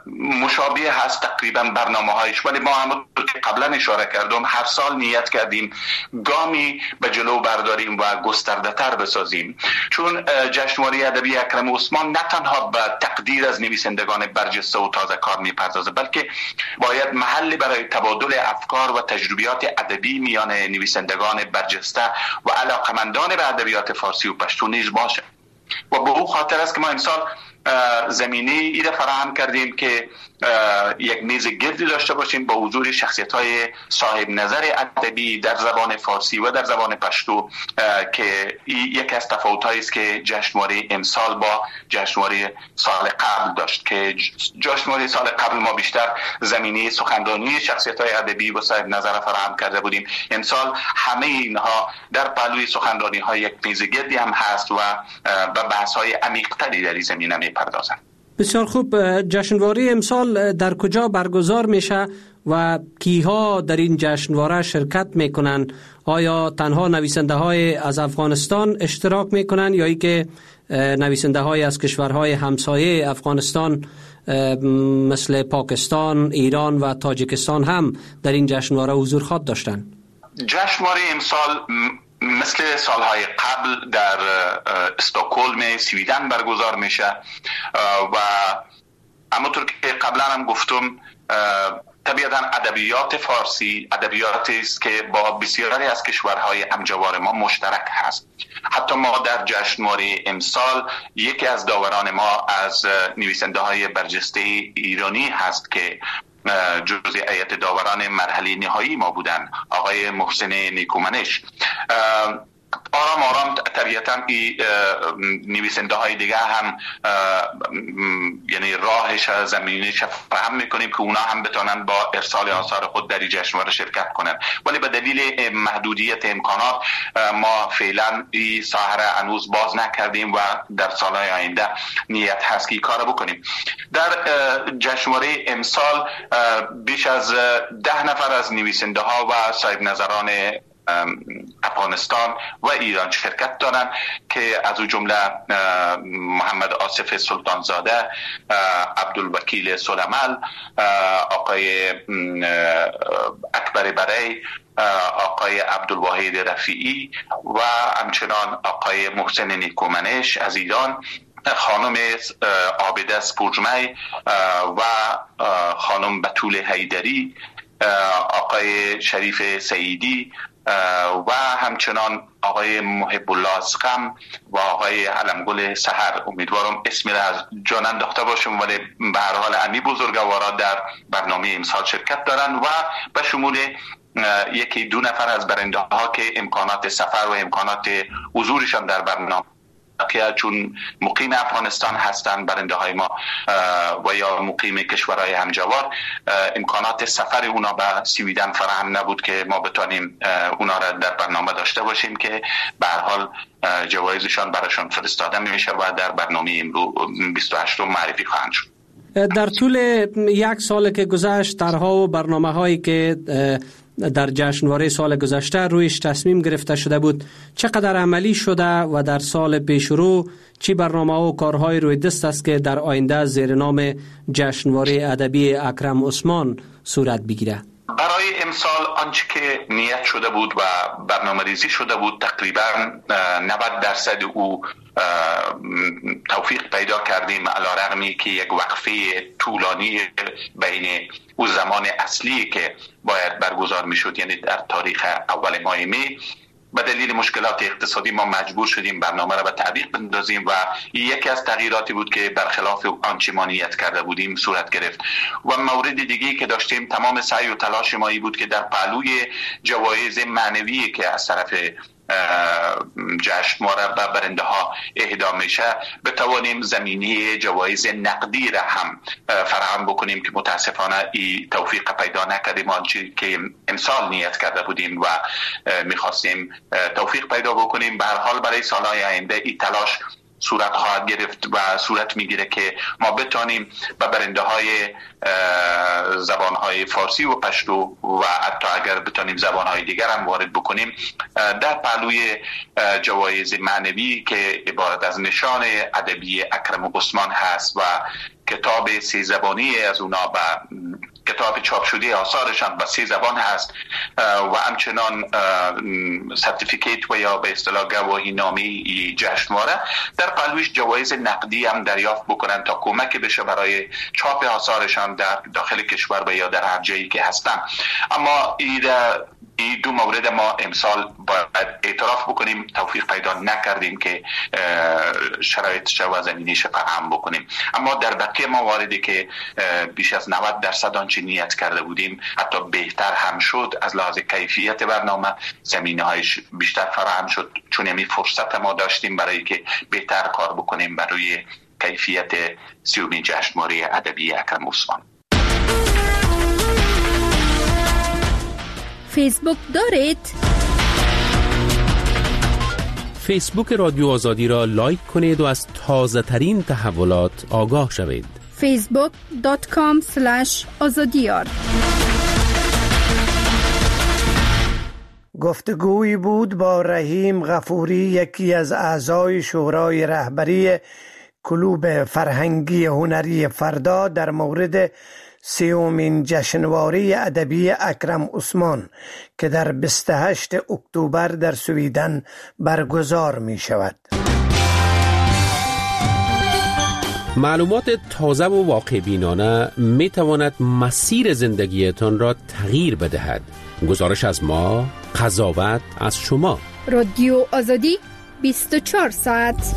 مشابه هست تقریبا برنامه هایش، ولی ما هم که قبلا اشاره کردم هر سال نیت کردیم گامی به جلو برداریم و گسترده تر بسازیم، چون جشنواره ادبی اکرم عثمان نه تنها به تقدیر از نویسندگان برجسته و تازه کار میپردازه، بلکه باید محلی برای تبادل افکار و تجربیات ادبی میان نویسندگان برجسته و علاقمندان به ادبیات فارسی و پشتو نیز باشه. و به او خاطر است که ما امسال زمینه ای را فراهم کردیم که یک میز گردی داشته باشیم با حضور شخصیت‌های صاحب نظر ادبی در زبان فارسی و در زبان پشتو، که یک از تفاوت‌هایی است که جشنواره امسال با جشنواره سال قبل داشت، که جشنواره سال قبل ما بیشتر زمینه سخنرانی شخصیت‌های ادبی و صاحب نظر فراهم کرده بودیم. امسال همه اینها در پهلوی سخنرانی‌های یک میز گردی هم هست و به بحث‌های عمیق‌تری در این زمینه می‌پردازند. بسیار خوب. جشنواره امسال در کجا برگزار میشه و کیها در این جشنواره شرکت میکنن؟ آیا تنها نویسنده های از افغانستان اشتراک میکنن یا ای که نویسنده های از کشورهای همسایه افغانستان مثل پاکستان، ایران و تاجیکستان هم در این جشنواره حضور خواهد داشتن؟ جشنواره امسال مثل سالهای قبل در استکهلم سویدن برگزار میشه و همونطور که قبلا هم گفتم طبیعتا ادبیات فارسی ادبیاتی است که با بسیاری از کشورهای همجوار ما مشترک هست. حتی ما در جشنواره امسال یکی از داوران ما از نویسنده های برجسته ایرانی هست که جزء هیئت داوران مرحله نهایی ما بودن، آقای محسن نیکومنش. آرام آرام طبیعتا این نویسنده های دیگه هم یعنی راهش زمینش فهم میکنیم که اونا هم بتونن با ارسال آثار خود در این جشنواره شرکت کنن، ولی به دلیل محدودیت امکانات ما فعلا این ساحه هنوز باز نکردیم و در سالهای آینده نیت هست که این کار بکنیم. در جشنواره امسال بیش از ده نفر از نویسنده ها و صاحب نظران افغانستان و ایران شرکت دارند که از او جمله محمد آصف سلطانزاده، عبدالوکیل سلیمل، آقای اکبر بری، آقای عبدالواحد رفیعی و همچنان آقای محسن نیکومنش از ایران، خانم عابده سپوجمی و خانم بتول حیدری، آقای شریف سعیدی و همچنان آقای محب الله اسقم و آقای علمگل سحر. امیدوارم اسمی را از جان انداخته باشم، ولی به هر حال امی بزرگوارا در برنامه امسال شرکت دارند و به شمول یکی دو نفر از برنده ها که امکانات سفر و امکانات حضورشان در برنامه که چون مقیم افغانستان هستند برنده های ما و یا مقیم کشورهای همجوار، امکانات سفر اونا به سویدن فراهم نبود که ما بتونیم اونا را در برنامه داشته باشیم که به هر حال جوایزشان براشون فرستاده میشه و در برنامه امروز بیست و هشتم معرفی خواهند شد. در طول یک سال که گذشت، طرح‌ها و برنامه هایی که در جشنواره سال گذشته رویش تصمیم گرفته شده بود چقدر عملی شده و در سال پیشرو چی برنامه و کارهای روی دست است که در آینده زیر نام جشنواره ادبی اکرم عثمان صورت بگیره؟ برای امسال آنچه که نیت شده بود و برنامه ریزی شده بود تقریبا نود درصد او توفیق پیدا کردیم، علیرغمی که یک وقفه طولانی بین او زمان اصلی که باید برگزار میشد، یعنی در تاریخ اول ماه می، به دلیل مشکلات اقتصادی ما مجبور شدیم برنامه را به تعویق بندازیم و یکی از تغییراتی بود که برخلاف آنچه ما نیت کرده بودیم صورت گرفت. و مورد دیگه که داشتیم تمام سعی و تلاش ما ای بود که در پهلوی جوایز معنوی که از طرف جشنواره به برنده ها اهدا میشه بتوانیم زمینه جوایز نقدی را هم فراهم بکنیم که متاسفانه ای توفیق پیدا نکردیم آنچه که امسال نیت کرده بودیم و میخواستیم توفیق پیدا بکنیم. به هر حال برای سالهای آینده ای تلاش صورت خواهد گرفت و صورت میگیره که ما بتانیم به برنده های زبان های فارسی و پشتو و حتی اگر بتانیم زبان های دیگر هم وارد بکنیم در پهلوی جوایز معنوی که عبارت از نشان ادبی اکرم عثمان هست و کتاب سه زبانی از اونا و کتاب چاپ شده آثارشان به سه زبان هست و همچنان سرتیفیکیت و یا به اصطلاح گواهی نامه جشنواره در پهلویش جوایز نقدی هم دریافت بکنن تا کمک بشه برای چاپ آثارشان در داخل کشور و یا در هر جایی که هستن. اما این این دو مورد ما امسال باید اعتراف بکنیم توفیق پیدا نکردیم که شرایطش و زمینیش فراهم بکنیم. اما در بقیه مواردی که بیش از نود درصد آنچه نیت کرده بودیم حتی بهتر هم شد، از لحاظ کیفیت برنامه زمینه هایش بیشتر فراهم شد، چون یمی فرصت ما داشتیم برای که بهتر کار بکنیم برای کیفیت سیومین جشنواره ادبی اکرم عثمان. فیسبوک دارید؟ فیسبوک رادیو آزادی را لایک کنید و از تازه ترین تحولات آگاه شوید. فیسبوک دات کام سلش آزادیار. گفتگویی بود با رحیم غفوری، یکی از اعضای شورای رهبری کلوب فرهنگی هنری فردا، در مورد سیومین جشنواره ادبی اکرم عثمان که در بیست و هشتم اکتبر در سویدن برگزار می شود. معلومات تازه و واقع بینانه می تواند مسیر زندگیتان را تغییر بدهد. گزارش از ما، قضاوت از شما. رادیو آزادی بیست و چهار ساعت.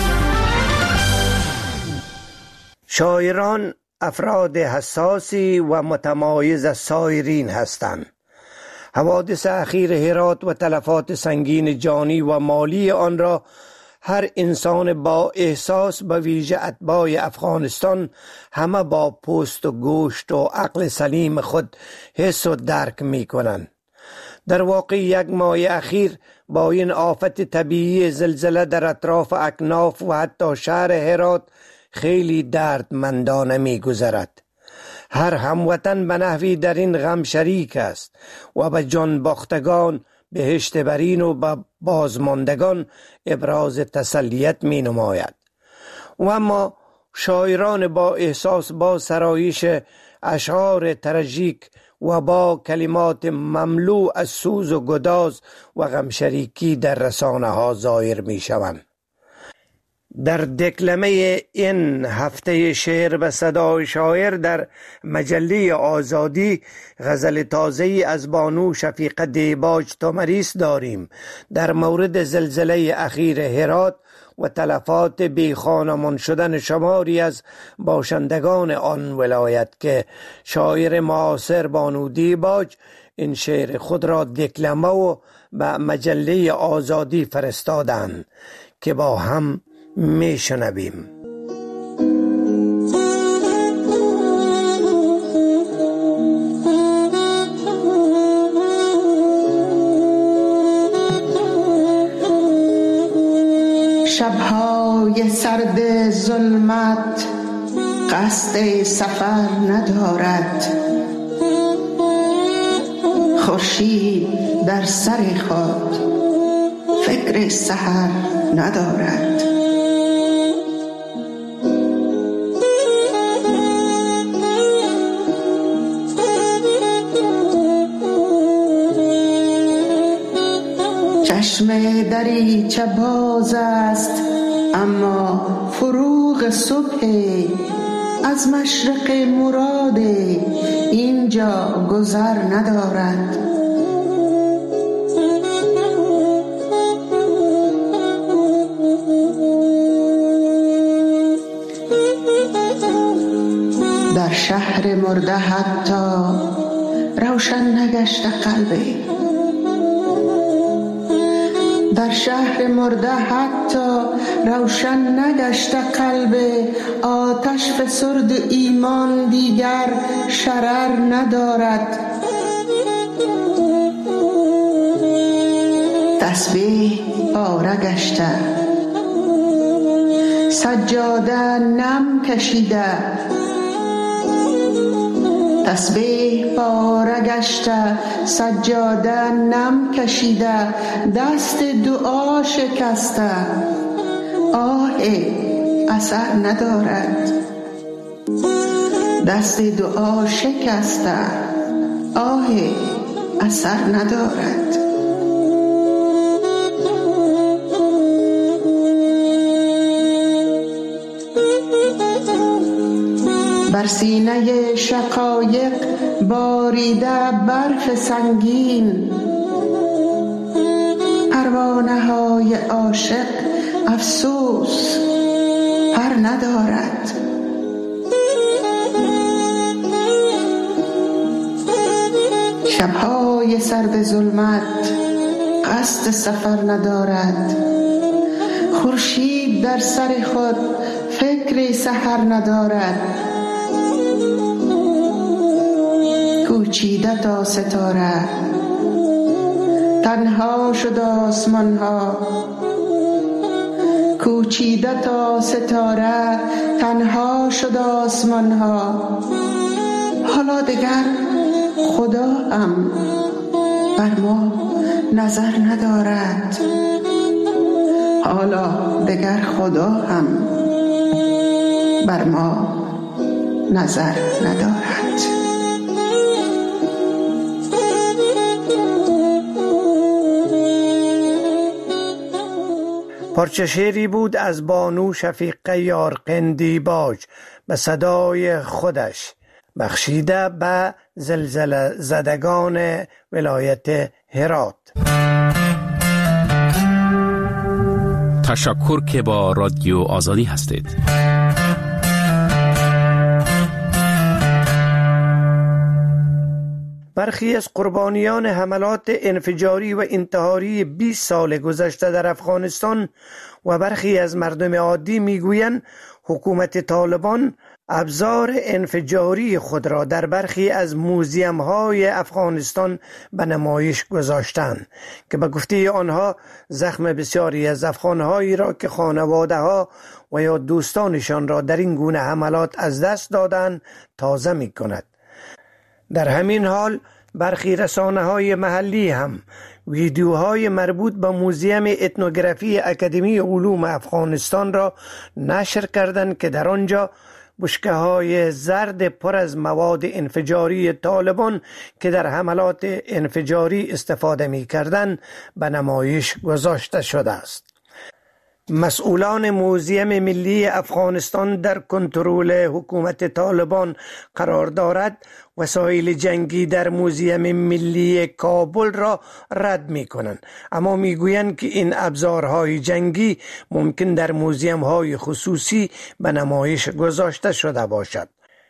شاعران افراد حساسی و متمایز از سایرین هستند. حوادث اخیر هرات و تلفات سنگین جانی و مالی آن را هر انسان با احساس به ویژه اتباع افغانستان همه با پوست و گوشت و عقل سلیم خود حس و درک می کنند. در واقع یک ماه اخیر با این آفت طبیعی زلزله در اطراف اکناف و حتی شهر هرات خیلی دردمندانه می گذرد. هر هموطن به نحوی در این غم شریک است و به جان باختگان بهشت برین و به بازماندگان ابراز تسلیت می نماید. و اما شاعران با احساس با سرایش اشعار تراژیک و با کلمات مملو از سوز و گداز و غمشریکی در رسانه ها ظاهر می شوند. در دکلمه این هفته شعر به صدای شاعر در مجله آزادی غزل تازه‌ای از بانو شفیقه دیباج تومریس داریم در مورد زلزله اخیر هرات و تلفات بی خانمان شدن شماری از باشندگان آن ولایت که شاعر معاصر بانو دیباج این شعر خود را دکلمه و به مجله آزادی فرستادند که با هم می شنویم. شبهای سرد ظلمت قصد سفر ندارد، خورشید در سر خود فکر سحر ندارد. چشم دریچه باز است اما فروغ صبح، از مشرق مراد اینجا گذر ندارد. در شهر مرده حتی روشن نگشته قلبی، در شهر مرده حتی روشن نگشته قلب، آتش فسرد ایمان دیگر شرر ندارد. تسبیح پاره گشته، سجاده نم کشیده، تسبیح پاره گشته، سجاده نم کشیده، دست دعا شکسته، آه اثر ندارد. دست دعا شکسته، آه اثر ندارد. بر سینه شقایق باریده برف سنگین، پروانه های عاشق افسوس پر ندارد. شبهای سرد ظلمت قصد سفر ندارد، خورشید در سر خود فکر سحر ندارد. کوچیده تا ستاره تنها شد آسمان ها، کوچیده تا ستاره تنها شد آسمان ها. حالا دیگر خدا هم بر ما نظر ندارد، حالا دیگر خدا هم بر ما نظر ندارد. پارچه شعری بود از بانو شفیقه یارقندی باج به صدای خودش بخشیده به زلزله زدگان ولایت هرات. تشکر که با رادیو آزادی هستید. برخی از قربانیان حملات انفجاری و انتحاری بیست سال گذشته در افغانستان و برخی از مردم عادی میگویند حکومت طالبان ابزار انفجاری خود را در برخی از موزیم های افغانستان به نمایش گذاشتند که به گفته آنها زخم بسیاری از افغانهایی را که خانواده ها و یا دوستانشان را در این گونه حملات از دست دادند تازه می کند. در همین حال برخی رسانه های محلی هم ویدیوهای مربوط به موزیم اتنوگرافی اکادمی علوم افغانستان را نشر کردند که در آنجا بشکه های زرد پر از مواد انفجاری طالبان که در حملات انفجاری استفاده می کردند به نمایش گذاشته شده است. مسئولان موزیم ملی افغانستان در کنترل حکومت طالبان قرار دارد وسایل جنگی در موزیم ملی کابل را رد می کنند، اما می گویند که این ابزارهای جنگی ممکن در موزیم های خصوصی به نمایش گذاشته شده باشد.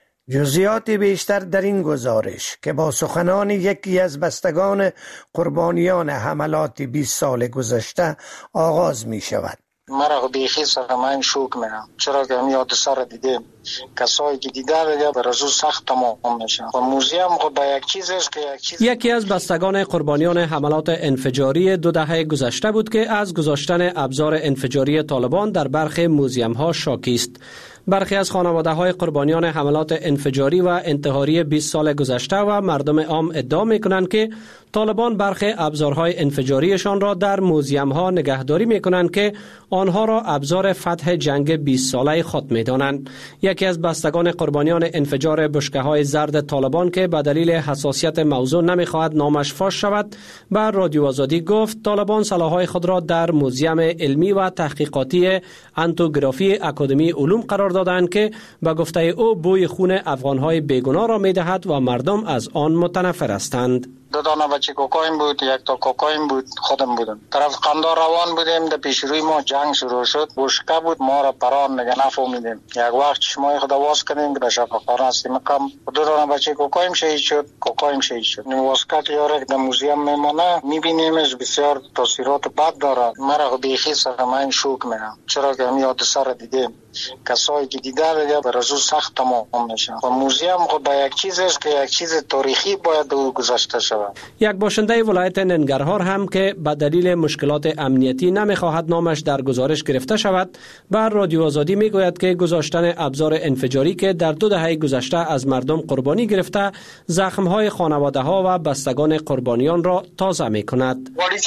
جزئیات بیشتر در این گزارش که با سخنان یکی از بستگان قربانیان حملات بیست سال گذشته آغاز می شود. مرا بیخی سر من شوک میرم، چرا که همی حادثه را دیدیم، کسایی که دیده دیگه بر ازو سخت تمام میشن و موزیم خود به یک چیز است که یک چیز. یکی از بستگان قربانیان حملات انفجاری دو دهه گذشته بود که از گذاشتن ابزار انفجاری طالبان در برخی موزیم ها شاکی است. برخی از خانواده های قربانیان حملات انفجاری و انتحاری بیست سال گذشته و مردم عام ادعا می کنند که طالبان برخی ابزارهای انفجاریشان را در موزیم ها نگهداری می کنند که آنها را ابزار فتح جنگ بیست ساله خود می دانند. یکی از بستگان قربانیان انفجار بشکه های زرد طالبان که به دلیل حساسیت موضوع نمی خواهد نامش فاش شود بر رادیو آزادی گفت طالبان سلاح‌های خود را در موزیم علمی و تحقیقاتی انتوگرافی اکادمی علوم قرار دادند که به گفته او بوی خون افغان‌های بیگناه را می‌دهد و مردم از آن متنفر هستند. دو دانه بچه کوکائین بود، یک تا کوکائین بود، خودم بودم. طرف قندار روان بودیم، در پیش روی ما جنگ شروع شد. بشکه بود، ما را پران نگه نفهمیدیم. یک وقت چشمای خود واس کردیم که در شفاخانه هستیم. کم دو دانه بچه کوکائین شهید شد، کوکائین شهید شد. واسکت یاره که در موزیم میمونه، میبینیمش بسیار تاثیرات بد داره. مرا بیخی سر من شوک میرم، چرا که همی حادثه را دیدیم. کسایی که دیده دیگه بر ازو سخت تمام میشن و موزیم خود به یک چیز است که یک چیز تاریخی باید او گذاشته شود. یک باشنده ولایت ننگرهار هم که به دلیل مشکلات امنیتی نمیخواهد نامش در گزارش گرفته شود بر رادیو آزادی میگوید که گذاشتن ابزار انفجاری که در دو دهه گذشته از مردم قربانی گرفته زخم‌های خانواده‌ها و بستگان قربانیان را تازه میکند.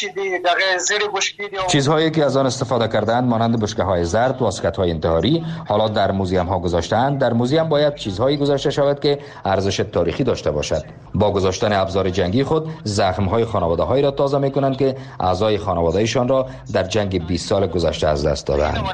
چیزهایی که از آن استفاده کردند مانند بشکه‌های زرد، واسکت‌های انتحاری حالا در موزیم ها گذاشتند. در موزیم باید چیزهایی گذاشته شود که ارزش تاریخی داشته باشد. با گذاشتن ابزار جنگی خود زخم های خانواده هایی را تازه می کنند که اعضای خانوادهشان را در جنگ بیست سال گذشته از دست دادند.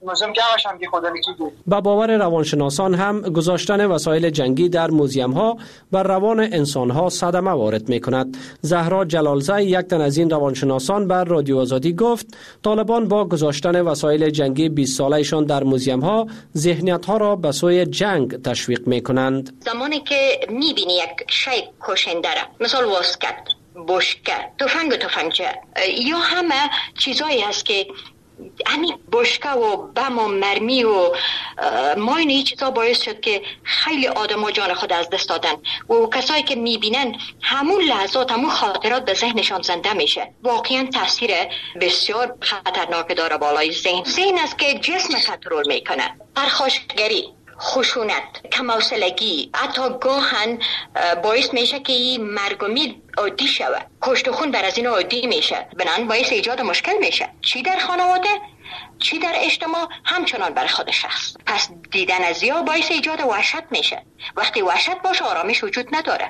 با باور روانشناسان هم گذاشتن وسایل جنگی در موزیم ها بر روان انسان ها صدمه وارد می کند. زهرا جلالزی یک تن از این روانشناسان بر رادیو آزادی گفت طالبان با گذاشتن وسایل جنگی بیست سالهشان در موزیم ها ذهنیت ها را به سوی جنگ تشویق می کنند. زمانی که می بینی یک شی کشنده را مثل واسکت، بشکه، تفنگ و تفنگچه یا همه چیزایی هست که همین بشکه و بم و مرمی و ماین این چیزا باعث شد که خیلی آدم ها جان خود از دست دادن و کسایی که میبینن همون لحظات همون خاطرات به ذهنشان زنده میشه. واقعا تاثیر بسیار خطرناک داره بالای ذهن. ذهن است که جسم کنترل میکنه. پرخاشگری، خشونت، کم‌حوصلگی حتی گاهن باعث میشه که این مرگ و میر عادی شوه. کشت و خون بر از این عادی میشه، بنابراین باعث ایجاد مشکل میشه، چی در خانواده چی در اجتماع، همچنان برای خود شخص. پس دیدن از یا باعث ایجاد وحشت میشه. وقتی وحشت باشه آرامش وجود نداره.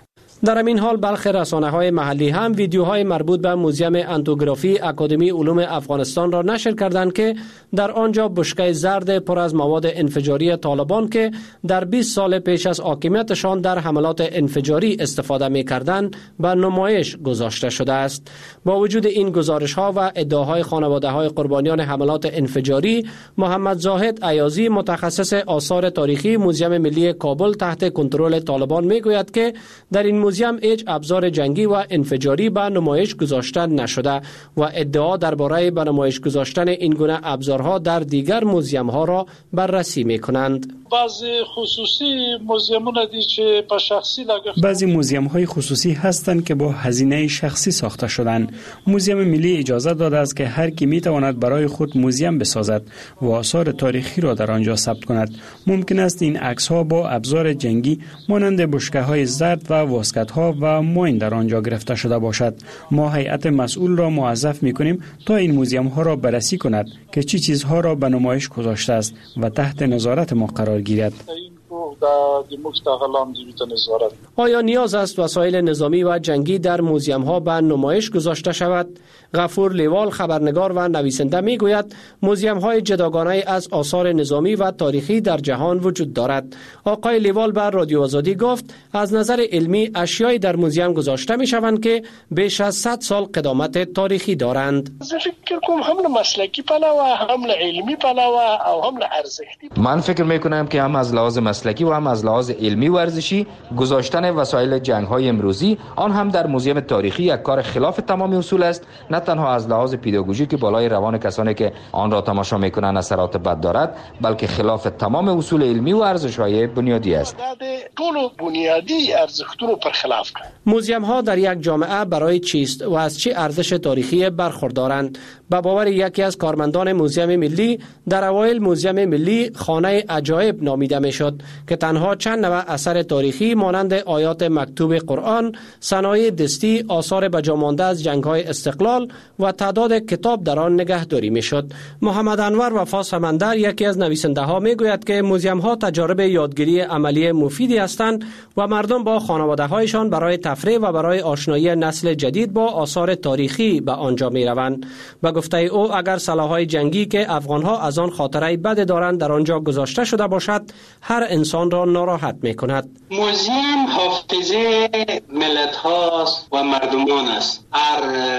در همین حال برخی رسانه‌های محلی هم ویدیوهای مربوط به موزیم انتوگرافی اکادمی علوم افغانستان را نشر کردند که در آنجا بشکه زرد پر از مواد انفجاری طالبان که در بیست سال پیش از حاکمیتشان در حملات انفجاری استفاده می‌کردند به نمایش گذاشته شده است. با وجود این گزارش‌ها و ادعاهای خانواده‌های قربانیان حملات انفجاری، محمد زاهد ایازی متخصص آثار تاریخی موزیم ملی کابل تحت کنترل طالبان میگوید که در این موزیم هیچ ابزار جنگی و انفجاری به نمایش گذاشته نشده و ادعا درباره به نمایش گذاشتن این گونه ابزارها در دیگر موزیم‌ها را بررسی می‌کنند. بعضی خصوصی موزیم‌ها دی چه با شخصی لگفت بعضی موزیم‌های خصوصی هستند که با هزینه شخصی ساخته شدند. موزیم ملی اجازه داده است که هر کی می‌تواند برای خود موزیم بسازد و آثار تاریخی را در آنجا ثبت کند. ممکن است این عکس‌ها با ابزار جنگی مانند بشکه‌های زرد و واسکت‌ها و موین در آنجا گرفته شده باشد. ما هیئت مسئول را موظف می‌کنیم تا این موزیم‌ها را بررسی کند که چه چی چیزها را به نمایش گذاشته است و تحت نظارت ما قرار گیرد. آیا نیاز است وسایل نظامی و جنگی در موزیم‌ها به نمایش گذاشته شود؟ غفور لیوال خبرنگار و نویسنده میگوید موزیم‌های جداگانه از آثار نظامی و تاریخی در جهان وجود دارد. آقای لیوال بر رادیو آزادی گفت از نظر علمی اشیایی در موزیم گذاشته می‌شوند که بیش از صد سال قدامت تاریخی دارند. فکر کنم هم مسلکی پلوه، هم علمی پلوه او هم ارزشی. من فکر می‌کنم که هم از لحاظ مسلکی و هم از لحاظ علمی و ورزشی گذاشتن وسایل جنگ‌های امروزی آن هم در موزیم تاریخی یک کار خلاف تمام اصول است، نه تنها از لحاظ پداگوژیک که بالای روان کسانی که آن را تماشا میکنند اثرات بد دارد، بلکه خلاف تمام اصول علمی و ارزش‌های بنیادی است. طول بنیادی ارزش‌ها رو پر خلاف کرد. موزیم‌ها در یک جامعه برای چیست و از چه ارزش تاریخی برخوردارند؟ به باور یکی از کارمندان موزیم ملی، در اوایل موزیم ملی خانه عجایب نامیده میشد که تنها چند نوع اثر تاریخی مانند آیات مکتوب قرآن، صنایع دستی، آثار بجامانده از جنگ‌های استقلال و تعداد کتاب در آن نگهداری میشد. محمد انور وفا سمندر یکی از نویسنده‌ها میگوید که موزیم‌ها تجارب یادگیری عملی مفیدی هستند و مردم با خانواده‌هایشان برای تفریح و برای آشنایی نسل جدید با آثار تاریخی به آنجا میروند. به گفته او اگر سلاح‌های جنگی که افغان‌ها از آن خاطره بد دارند در آنجا گذاشته شده باشد، هر انسان را ناراحت می‌کند. موزیم حافظه ملت هاست و مردمان است. هر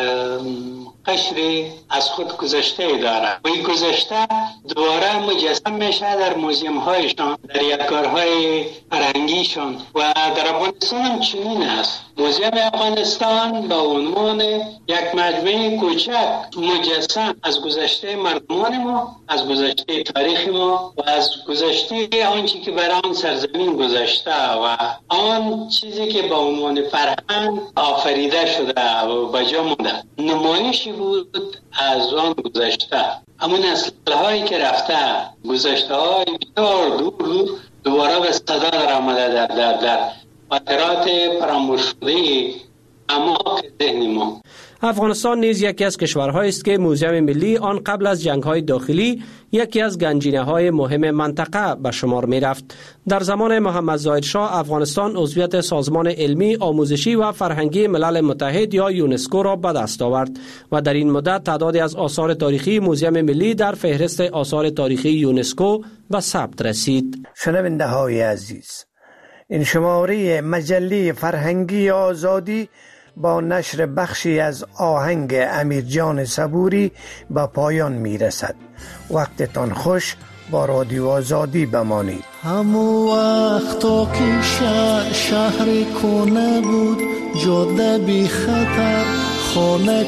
قشری از خود گذشته دارد و این گذشته دوباره مجسم میشه در موزیم هایشان، در یادگارهای فرهنگیشان و در افغانستان هم چنین است. موزیم افغانستان به عنوان یک مجموعه کوچک مجسم از گذشته مردمان ما، از گذشته تاریخ ما و از گذشته آنچه که بر آن سرزمین گذشته و آن چیزی که به عنوان فرهنگ آفریده شده و به جا مانده نمایشی بود از آن گذشته. همون نسل‌هایی که رفته گذشته های بسیار دور دور دوباره به صدا در آمده در در در خاطرات فراموش شده اعماق ذهن ما. افغانستان نیز یکی از کشورهایی است که موزیم ملی آن قبل از جنگ‌های داخلی یکی از گنجینه‌های مهم منطقه به شمار می‌رفت. در زمان محمد زاهد شاه افغانستان عضویت سازمان علمی، آموزشی و فرهنگی ملل متحد یا یونسکو را به دست آورد و در این مدت تعدادی از آثار تاریخی موزیم ملی در فهرست آثار تاریخی یونسکو به ثبت رسید. شنونده‌های عزیز، این شماره مجله فرهنگی آزادی با نشر بخشی از آهنگ امیرجان صبوری به پایان می رسد. وقتتان خوش، با رادیو آزادی بمانید. همو وقتا که شهر, شهر کنه بود، جاده بی خطر، خانه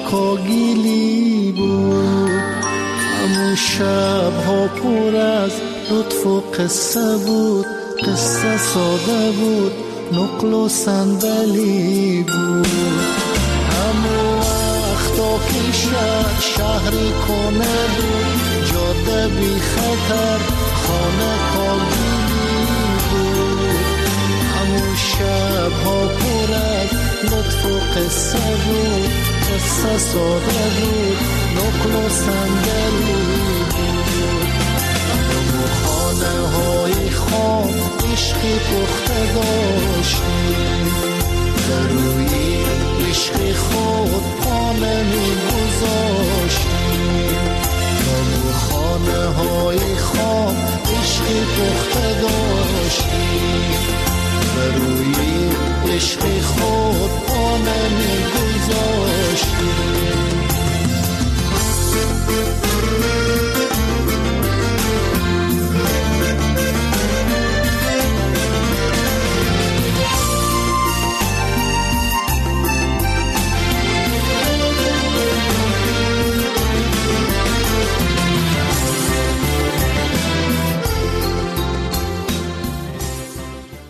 کاگیلی بود. همو شب ها پر از لطف و قصه بود، قصه ساده بود، نقل و صندلی بود. همو وقتا که شهر, شهری کنه بود، جاده بی خطر، خانه کاگیلی بود. همو شب ها پر از لطف و قصه بود، قصه ساده بود، نقل و صندلی بود. همو خانه های خام عشقی پخته داشتیم، در روی عشق خود پا نمی گذاشتیم تا خانه های خواب عشق پخته داشتیم